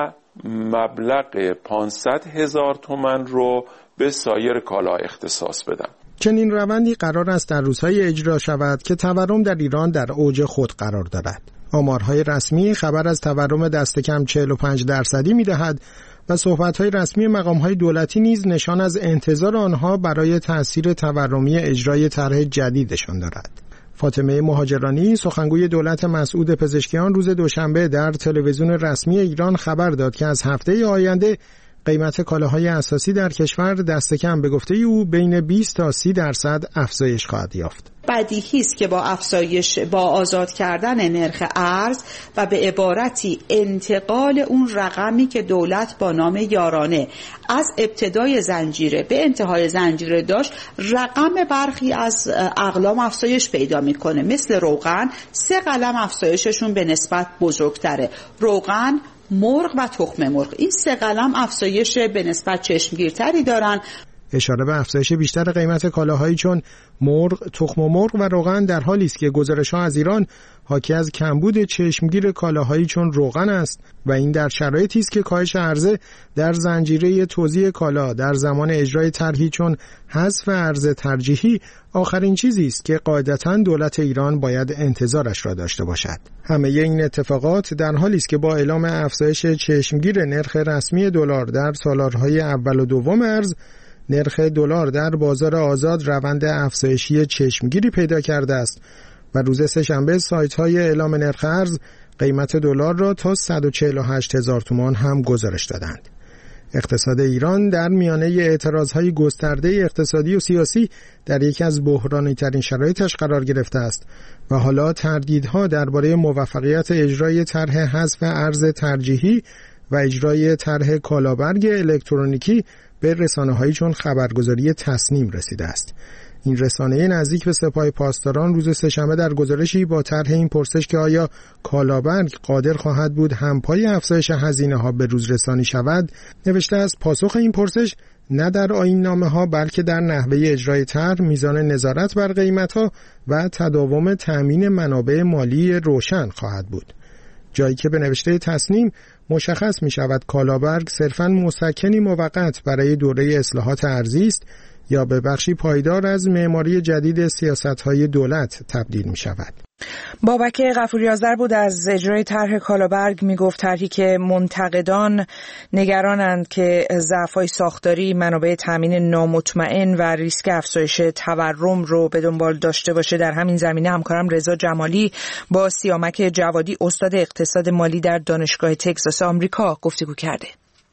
مبلغ پانصد هزار تومان رو به سایر کالا اختصاص بدن. چنین روندی قرار است در روزهای اجرا شود که تورم در ایران در اوج خود قرار دارد. آمارهای رسمی خبر از تورم دست کم چهل و پنج درصدی می‌دهد و صحبت‌های رسمی مقام‌های دولتی نیز نشان از انتظار آنها برای تأثیر تورمی اجرای طرح جدیدشان دارد. فاطمه مهاجرانی سخنگوی دولت مسعود پزشکیان روز دوشنبه در تلویزیون رسمی ایران خبر داد که از هفته آینده قیمت کالاهای اساسی در کشور دست کم به گفته او بین بیست تا سی درصد افزایش خواهد یافت. بدیهی است که با افزایش با آزاد کردن نرخ ارز و به عبارتی انتقال اون رقمی که دولت با نام یارانه از ابتدای زنجیره به انتهای زنجیره داشت، رقم برخی از اقلام افزایش پیدا میکنه. مثل روغن سه قلم افزایششون به نسبت بزرگتره. روغن، مرغ و تخم مرغ، این سه قلم افزایش به نسبت چشمگیرتری دارن. اشاره به افزایش بیشتر قیمت کالاهایی چون مرغ، تخم مرغ و روغن در حالی است که گزارش‌ها از ایران حاکی از کمبود چشمگیر کالاهایی چون روغن است و این در شرایطی است که کاهش عرضه در زنجیره توزیع کالا در زمان اجرای طرحی چون حذف عرضه ترجیحی آخرین چیزی است که قاعدتاً دولت ایران باید انتظارش را داشته باشد. همه این اتفاقات در حالی است که با اعلام افزایش چشمگیر نرخ رسمی دلار در سالارهای اول و دوم ارز، نرخ دلار در بازار آزاد روند افزایشی چشمگیری پیدا کرده است و روز سه‌شنبه سایت‌های اعلام نرخ ارز قیمت دلار را تا صد و چهل و هشت هزار تومان هم گزارش دادند. اقتصاد ایران در میانه اعتراضهای گسترده اقتصادی و سیاسی در یکی از بحرانی‌ترین شرایطش قرار گرفته است و حالا تردیدها درباره موفقیت اجرای طرح حذف ارز ترجیحی و اجرای طرح کالابرگ الکترونیکی به رسانه‌هایی چون خبرگزاری تصنیم رسیده است. این رسانه نزدیک به سپاه پاسداران روز سه‌شنبه در گزارشی با طرح این پرسش که آیا کالابرگ قادر خواهد بود همپای افزایش هزینه‌ها به روز رسانی شود نوشته است پاسخ این پرسش نه در آیین‌نامه‌ها بلکه در نحوه اجرای طرح، میزان نظارت بر قیمت‌ها و تداوم تأمین منابع مالی روشن خواهد بود. جایی که به نوشته تصنیم مشخص می شود کالابرگ صرفاً مسکنی موقت برای دوره اصلاحات ارزی است یا به بخشی پایدار از معماری جدید سیاست‌های دولت تبدیل می شود. بابک غفوری آذر بود از اجرای طرح کالابرگ. می گفت طرحی که منتقدان نگرانند که ضعف‌های ساختاری، منابع تامین نامطمئن و ریسک افزایش تورم رو به دنبال داشته باشه. در همین زمینه همکارم رضا جمالی با سیامک جوادی استاد اقتصاد مالی در دانشگاه تگزاس آمریکا گفتگو کرده.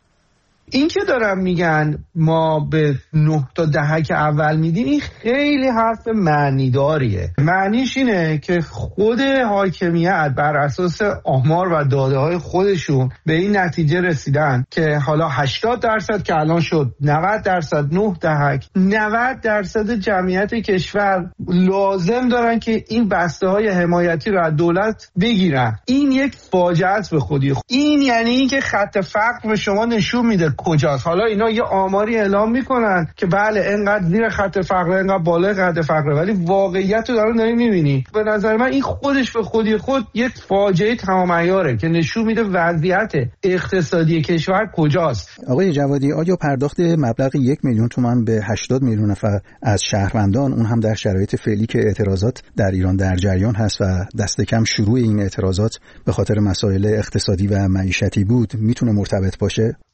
این که دارم میگن ما به نه تا دهک اول میدیم، این خیلی حرف معنیداریه. معنیش اینه که خود حاکمیت بر اساس آمار و داده های خودشون به این نتیجه رسیدن که حالا هشتاد درصد که الان شد نود درصد، نه دهک نود درصد جمعیت کشور لازم دارن که این بسته های حمایتی رو از دولت بگیرن. این یک فاجعه است به خودی خود. این یعنی این که خط فقر به شما نشون میده کجاست. حالا اینا یه آماری اعلام میکنن که بله اینقدر زیر خط فقر، اینقدر بالای خط فقر، ولی واقعیت رو دارن داریم میبینی. به نظر من این خودش به خودی خود یک فاجعه تمام عیاره که نشون میده وضعیت اقتصادی کشور کجاست. آقای جوادی، آیا پرداخت مبلغ یک میلیون تومان به هشتاد میلیون نفر از شهروندان، اون هم در شرایط فعلی که اعتراضات در ایران در جریان هست و دست کم شروع این اعتراضات به خاطر مسائل اقتصادی و معیشتی بود، میتونه مرتبط باشه؟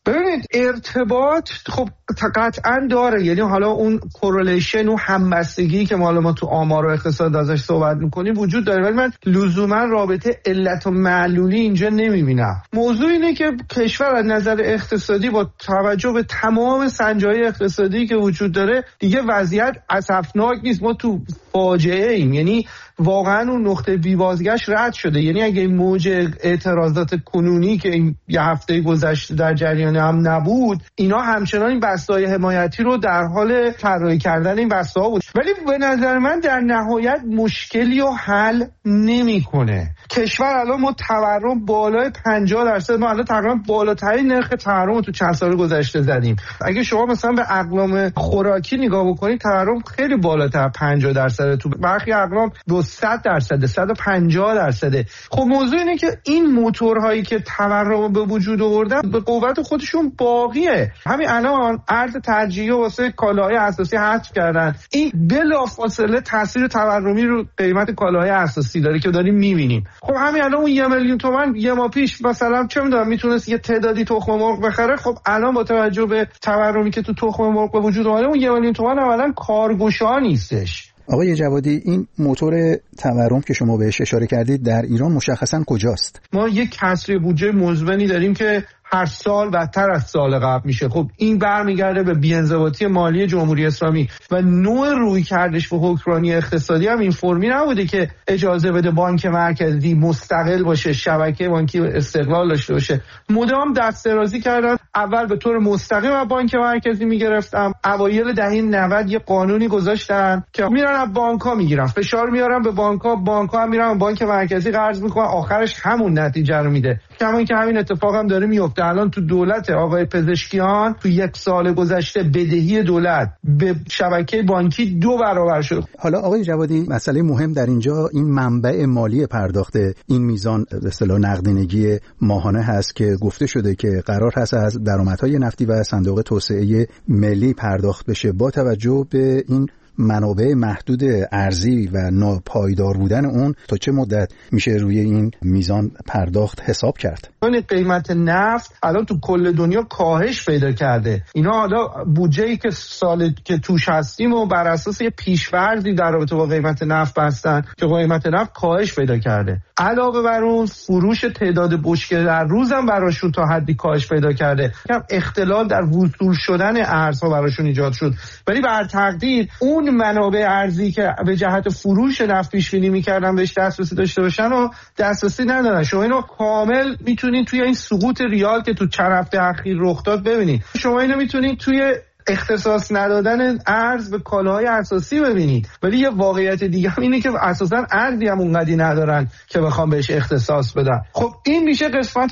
ببینید ارتباط خب قطعا داره، یعنی حالا اون کورلیشن و همبستگی که ما تو آمار و اقتصاد ازش صحبت میکنیم وجود داره، ولی من لزوما رابطه علت و معلولی اینجا نمیبینم. موضوع اینه که کشور از نظر اقتصادی با توجه به تمام سنجهای اقتصادی که وجود داره دیگه وضعیت اسفناک نیست، ما تو فاجعه ایم، یعنی واقعا اون نقطه بی بازگشت رد شده. یعنی اگه این موج اعتراضات کنونی که این یه هفته گذشته در جریان هم نبود، اینا همچنان این بسته‌های حمایتی رو در حال طراحی کردن این بسته‌ها بود، ولی به نظر من در نهایت مشکلی رو حل نمی‌کنه. کشور الان ما تورم بالای پنجاه درصد، ما الان تقریبا بالاترین نرخ تورم رو تو چند سال گذشته زدیم. اگه شما مثلا به اقلام خوراکی نگاه بکنید تورم خیلی بالاتر پنجاه درصد، تو برخی اقلام صد درصد، صد و پنجاه درصده. خب موضوع اینه که این موتورهایی که تورم به وجود آوردن به قوت خودشون باقیه. همین الان ارز ترجیحی واسه کالاهای اساسی حذف کردن، این بلافاصله تاثیر تورمی رو قیمت کالاهای اساسی داره که داریم میبینیم. خب همین الان اون یه میلیون تومان یه ماه پیش مثلا چه میدونم میتونست یه تعدادی تخم مرغ بخره، خب الان با توجه به تورمی که تو تخم مرغ به وجود اومده اون یه میلیون تومان عملاً کارگشا نیستش. آقای جوادی، این موتور تورم که شما بهش اشاره کردید در ایران مشخصاً کجاست؟ ما یک کسری بودجه مزمنی داریم که هر سال بدتر از سال قبل میشه. خب این برمیگرده به بی‌انضباطی مالی جمهوری اسلامی و نوع روی کردش و حکمرانی اقتصادی هم این فرمی نبوده که اجازه بده بانک مرکزی مستقل باشه، شبکه بانکی استقلال داشته باشه. مدام دست درازی کردن، اول به طور مستقیم از بانک مرکزی میگرفتم، اوایل دهه نود یه قانونی گذاشتن که میرن از بانک‌ها میگیرن، فشار میارن به بانک‌ها، بانک‌ها هم میرن بانک مرکزی قرض میکنن، آخرش همون نتیجه رو میده. کما که همین اتفاق هم داره میفته. الان تو دولت آقای پزشکیان تو یک سال گذشته بدهی دولت به شبکه بانکی دو برابر شد. حالا آقای جوادی، مسئله مهم در اینجا این منبع مالی پرداخت این میزان به اصطلاح نقدینگی ماهانه هست که گفته شده که قرار هست از درآمدهای نفتی و صندوق توسعه ملی پرداخت بشه. با توجه به این منابع محدود ارزی و ناپایدار بودن اون، تا چه مدت میشه روی این میزان پرداخت حساب کرد؟ این قیمت نفت الان تو کل دنیا کاهش پیدا کرده. اینا حالا بودجه‌ای که سال که توش هستیم و بر اساس یه پیش‌فرضی در رابطه با قیمت نفت بستن که قیمت نفت کاهش پیدا کرده. علاوه بر اون فروش تعداد بشکه در روز هم براشون تا حدی کاهش پیدا کرده. کم اختلال در وصول شدن ارزها براشون ایجاد شد. ولی بر تقدیر اون منابع ارزی که به جهت فروش نفت پیش بینی می‌کردن بهش دسترسی داشته باشن و دسترسی ندارن. شما اینو کامل میتونید توی این سقوط ریال که تو چند هفته اخیر رخ داد ببینید. شما اینو میتونید توی اختصاص ندادن ارز به کالاهای اساسی ببینید. ولی یه واقعیت دیگه هم اینه که اساسا ارزی هم اونقدی ندارن که بخوام بهش اختصاص بدن. خب این میشه قسمت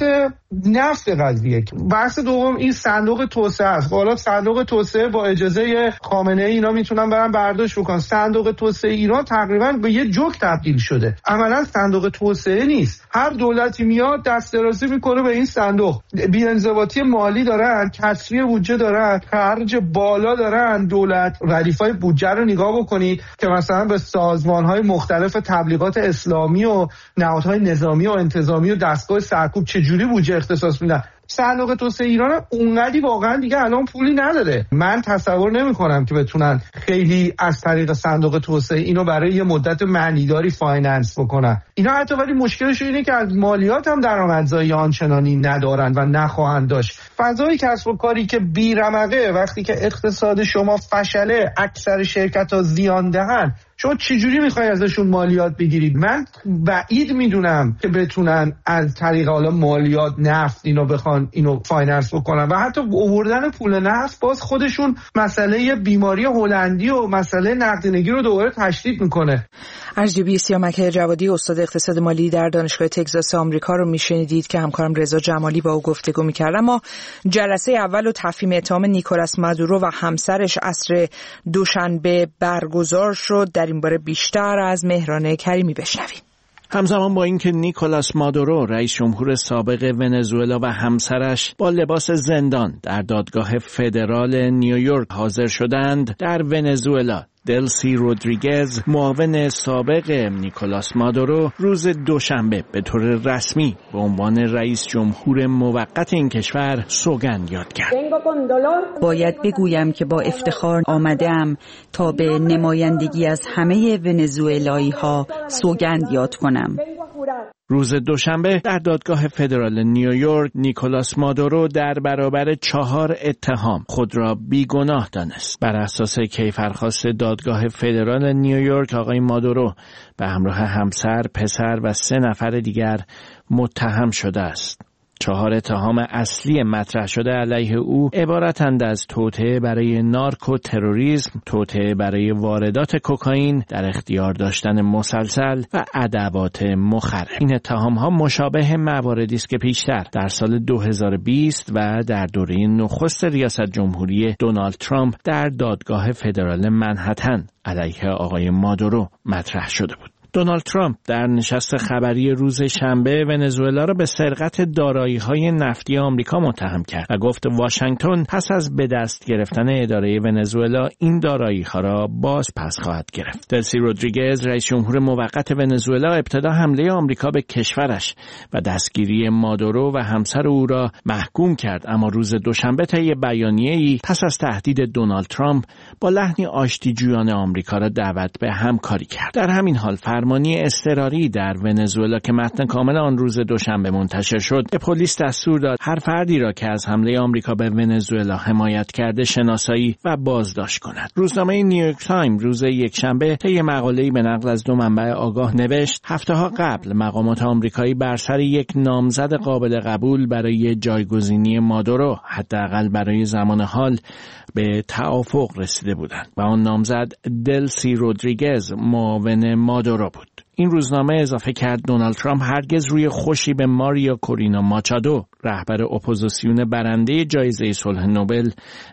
نفت قضیه. بحث دوم این صندوق توسعه است. حالا صندوق توسعه با اجازه خامنه ای اینا میتونن برن برداشت بکنن. صندوق توسعه ایران تقریبا به یه جوک تبدیل شده. عملا صندوق توسعه نیست. هر دولتی میاد دست درازی میکنه به این صندوق. بی‌انضباطی مالی دارن، کسری بودجه دارن، خرج بالا دارن. دولت ردیفای بودجه رو نگاه بکنید که مثلا به سازمان‌های مختلف تبلیغات اسلامی و نهادهای نظامی و انتظامی و دستگاه سرکوب چجوری بودجه اختصاص میدن. صندوق توسعه ایران اونقدی واقعا دیگه الان پولی نداره. من تصور نمی کنم که بتونن خیلی از طریق صندوق توسعه اینو برای یه مدت معنیداری فایننس بکنن. اینا حتی ولی مشکلش اینه که از مالیات هم درآمدزایی آنچنانی ندارن و نخواهند داشت. فضای کسب و کاری که بیرمقه، وقتی که اقتصاد شما فشله، اکثر شرکت‌ها زیان دهن، شما چجوری میخوای ازشون مالیات بگیرید؟ من بعید میدونم که بتونن از طریق حالا مالیات نفت اینو بخوان اینو فایننس بکنن و حتی آوردن پول نفت باز خودشون مسئله بیماری هلندی و مسئله نقدینگی رو دوباره تشدید میکنه. ارزیابی سیامک جوادی، استاد اقتصاد مالی در دانشگاه تگزاس آمریکا رو میشنیدید که همکارم رضا جمالی با او گفتگو میکرد. اما جلسه اول و تفهیم اتهام نیکولاس مادورو و همسرش عصر دوشنبه برگزار شد. در این باره بیشتر از مهران کریمی بشنویم. همزمان با اینکه نیکولاس مادورو رئیس جمهور سابق ونزوئلا و همسرش با لباس زندان در دادگاه فدرال نیویورک حاضر شدند، در ونزوئلا دلسی رودریگز، معاون سابق نیکولاس مادورو، روز دوشنبه به طور رسمی به عنوان رئیس جمهور موقت این کشور سوگند یاد کرد. باید بگویم که با افتخار آمدم تا به نمایندگی از همه ونزوئلایی ها سوگند یاد کنم. روز دوشنبه در دادگاه فدرال نیویورک نیکولاس مادورو در برابر چهار اتهام خود را بیگناه دانست. بر اساس کیفرخواست دادگاه فدرال نیویورک آقای مادورو به همراه همسر، پسر و سه نفر دیگر متهم شده است. چهار اتهام اصلی مطرح شده علیه او عبارتند از توطئه برای نارکو تروریسم، توطئه برای واردات کوکائین، در اختیار داشتن مسلسل و ادوات مخرب. این اتهام ها مشابه مواردی است که پیشتر در سال دو هزار و بیست و در دوره نخست ریاست جمهوری دونالد ترامپ در دادگاه فدرال منهتن علیه آقای مادورو مطرح شده بود. دونالد ترامپ در نشست خبری روز شنبه ونزوئلا را به سرقت دارایی‌های نفتی آمریکا متهم کرد و گفت واشنگتن پس از به دست گرفتن اداره ونزوئلا این دارایی‌ها را باز پس خواهد گرفت. دلسی رودریگز، رئیس جمهور موقت ونزوئلا، ابتدا حمله آمریکا به کشورش و دستگیری مادورو و همسر او را محکوم کرد، اما روز دوشنبه طی بیانیه‌ای پس از تهدید دونالد ترامپ با لحنی آشتیجویانه آمریکا را دعوت به همکاری کرد. در همین حال فرمانی اضطراری در ونزوئلا که متن کامل آن روز دوشنبه منتشر شد به پلیس دستور داد هر فردی را که از حمله آمریکا به ونزوئلا حمایت کرده شناسایی و بازداشت کند. روزنامه نیویورک تایم روز یکشنبه طی مقاله‌ای به نقل از دو منبع آگاه نوشت هفته‌ها قبل مقامات آمریکایی بر سر یک نامزد قابل قبول برای جایگزینی مادورو حداقل برای زمان حال به توافق رسیده بودند و آن نامزد دلسی رودریگز معاون مادورو بود. این روزنامه اضافه کرد دونالد ترامپ هرگز روی خوشی به ماریا کورینا ماچادو، رهبر اپوزیسیون برنده جایزه صلح نوبل،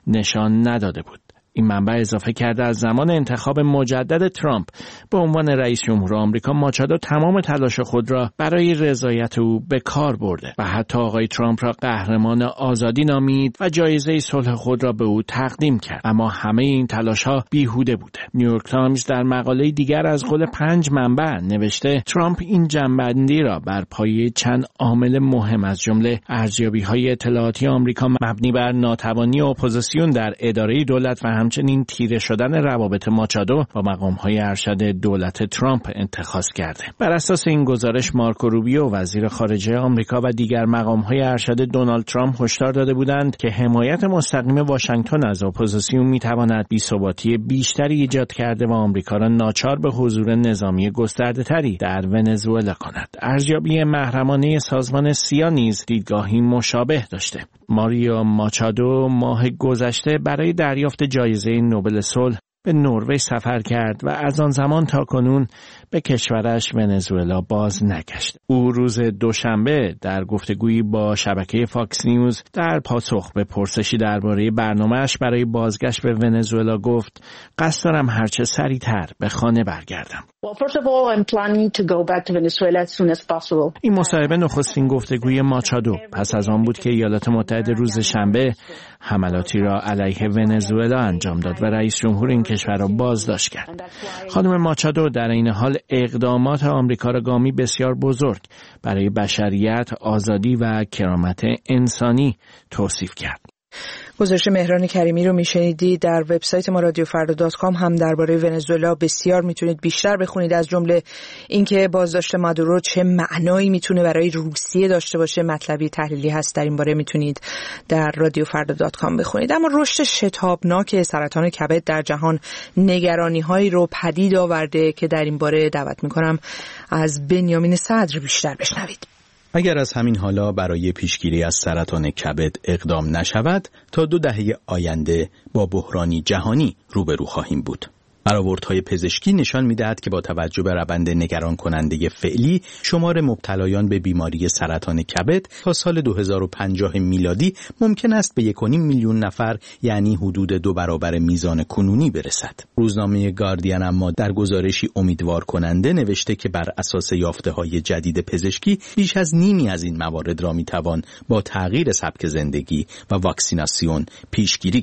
نشان نداده بود. این منبع اضافه کرده از زمان انتخاب مجدد ترامپ به عنوان رئیس جمهور آمریکا ماچادو تمام تلاش خود را برای رضایت او به کار برده و حتی آقای ترامپ را قهرمان آزادی نامید و جایزه صلح خود را به او تقدیم کرد، اما همه این تلاش‌ها بیهوده بوده. نیویورک تایمز در مقاله دیگر از قول پنج منبع نوشته ترامپ این جنبندی را بر پایه چند عامل مهم از جمله ارزیابی‌های اطلاعاتی آمریکا مبنی بر ناتوانی اپوزیسیون در اداره دولت و همچنین تیره شدن روابط ماچادو با مقام‌های ارشد دولت ترامپ اتخاذ کرده. بر اساس این گزارش مارکو روبیو وزیر خارجه آمریکا و دیگر مقام‌های ارشد دونالد ترامپ هشدار داده بودند که حمایت مستقیم واشنگتن از اپوزیسیون می‌تواند بی‌ثباتی بیشتری ایجاد کرده و آمریکا را ناچار به حضور نظامی گسترده‌تری در ونزوئلا کند. ارزیابی محرمانه سازمان سیا نیز دیدگاهی مشابه داشته. ماریا ماچادو ماه گذشته برای دریافت جایزه نوبل صلح به نروژ سفر کرد و از آن زمان تا کنون به کشورش ونزوئلا باز نگشت. او روز دوشنبه در گفتگویی با شبکه فاکس نیوز در پاسخ به پرسشی درباره برنامه‌اش برای بازگشت به ونزوئلا گفت قصد دارم هرچه سریعتر به خانه برگردم. Well, first of all, I'm planning to go back to Venezuela as soon as possible. این مصاحبه نخستین گفتگوی ماچادو پس از آن بود که ایالات متحده روز شنبه حملاتی را علیه ونزوئلا انجام داد و رئیس جمهور این کشور را بازداشت کرد. خانم ماچادو در این حال اقدامات آمریکا را گامی بسیار بزرگ برای بشریت، آزادی و کرامت انسانی توصیف کرد. گزارش مهران کریمی رو میشنیدید. در وبسایت ما رادیو فردا دات کام هم درباره ونزوئلا بسیار میتونید بیشتر بخونید، از جمله اینکه بازداشت مادورو چه معنایی میتونه برای روسیه داشته باشه. مطلبی تحلیلی هست در این باره، میتونید در رادیو فردا دات کام بخونید. اما رشد شتابناک سرطان کبد در جهان نگرانی‌هایی رو پدید آورده که در این باره دعوت میکنم از بنیامین صدر بیشتر بشنوید. اگر از همین حالا برای پیشگیری از سرطان کبد اقدام نشود، تا دو دهه آینده با بحرانی جهانی روبرو خواهیم بود. برآوردهای پزشکی نشان می‌دهد که با توجه به روند نگران کننده فعلی، شمار مبتلایان به بیماری سرطان کبد تا سال دو هزار و پنجاه میلادی ممکن است به یک و نیم میلیون نفر، یعنی حدود دو برابر میزان کنونی برسد. روزنامه گاردین اما در گزارشی امیدوار کننده نوشته که بر اساس یافته‌های جدید پزشکی بیش از نیمی از این موارد را می‌توان با تغییر سبک زندگی و واکسیناسیون پیشگیری کرد.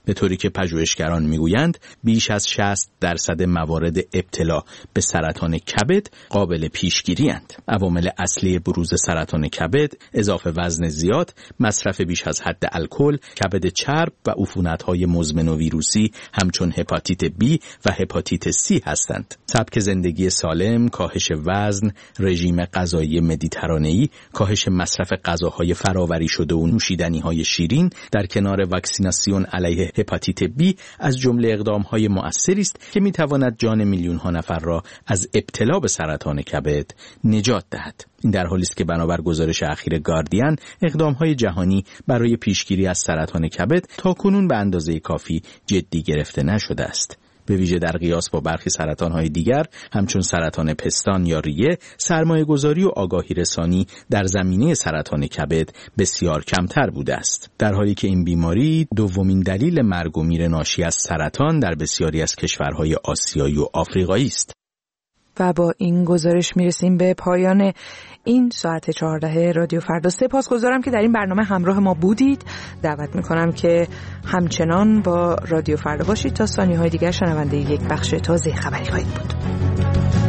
به طوری که پژوهشگران میگویند بیش از شصت درصد موارد ابتلا به سرطان کبد قابل پیشگیری اند. عوامل اصلی بروز سرطان کبد اضافه وزن زیاد، مصرف بیش از حد الکل، کبد چرب و عفونت‌های مزمن و ویروسی همچون هپاتیت بی و هپاتیت سی هستند. سبک زندگی سالم، کاهش وزن، رژیم غذایی مدیترانه‌ای، کاهش مصرف غذاهای فراوری شده و نوشیدنی‌های شیرین در کنار واکسیناسیون علیه هپاتیت بی از جمله اقدام‌های مؤثری است که می‌تواند جان میلیون‌ها نفر را از ابتلا به سرطان کبد نجات دهد. این در حالی است که بنابر گزارش اخیر گاردین اقدام‌های جهانی برای پیشگیری از سرطان کبد تاکنون به اندازه کافی جدی گرفته نشده است. به ویژه در قیاس با برخی سرطان‌های دیگر همچون سرطان پستان یا ریه، سرمایه‌گذاری و آگاهی رسانی در زمینه سرطان کبد بسیار کمتر بوده است. در حالی که این بیماری دومین دلیل مرگ و میر ناشی از سرطان در بسیاری از کشورهای آسیایی و آفریقایی است. و با این گزارش میرسیم به پایان این ساعت چهارده رادیو فردا. سپاسگزارم که در این برنامه همراه ما بودید. دعوت میکنم که همچنان با رادیو فردا باشید تا ثانیه‌های دیگر شنونده یک بخش تازه خبری خواهید بود.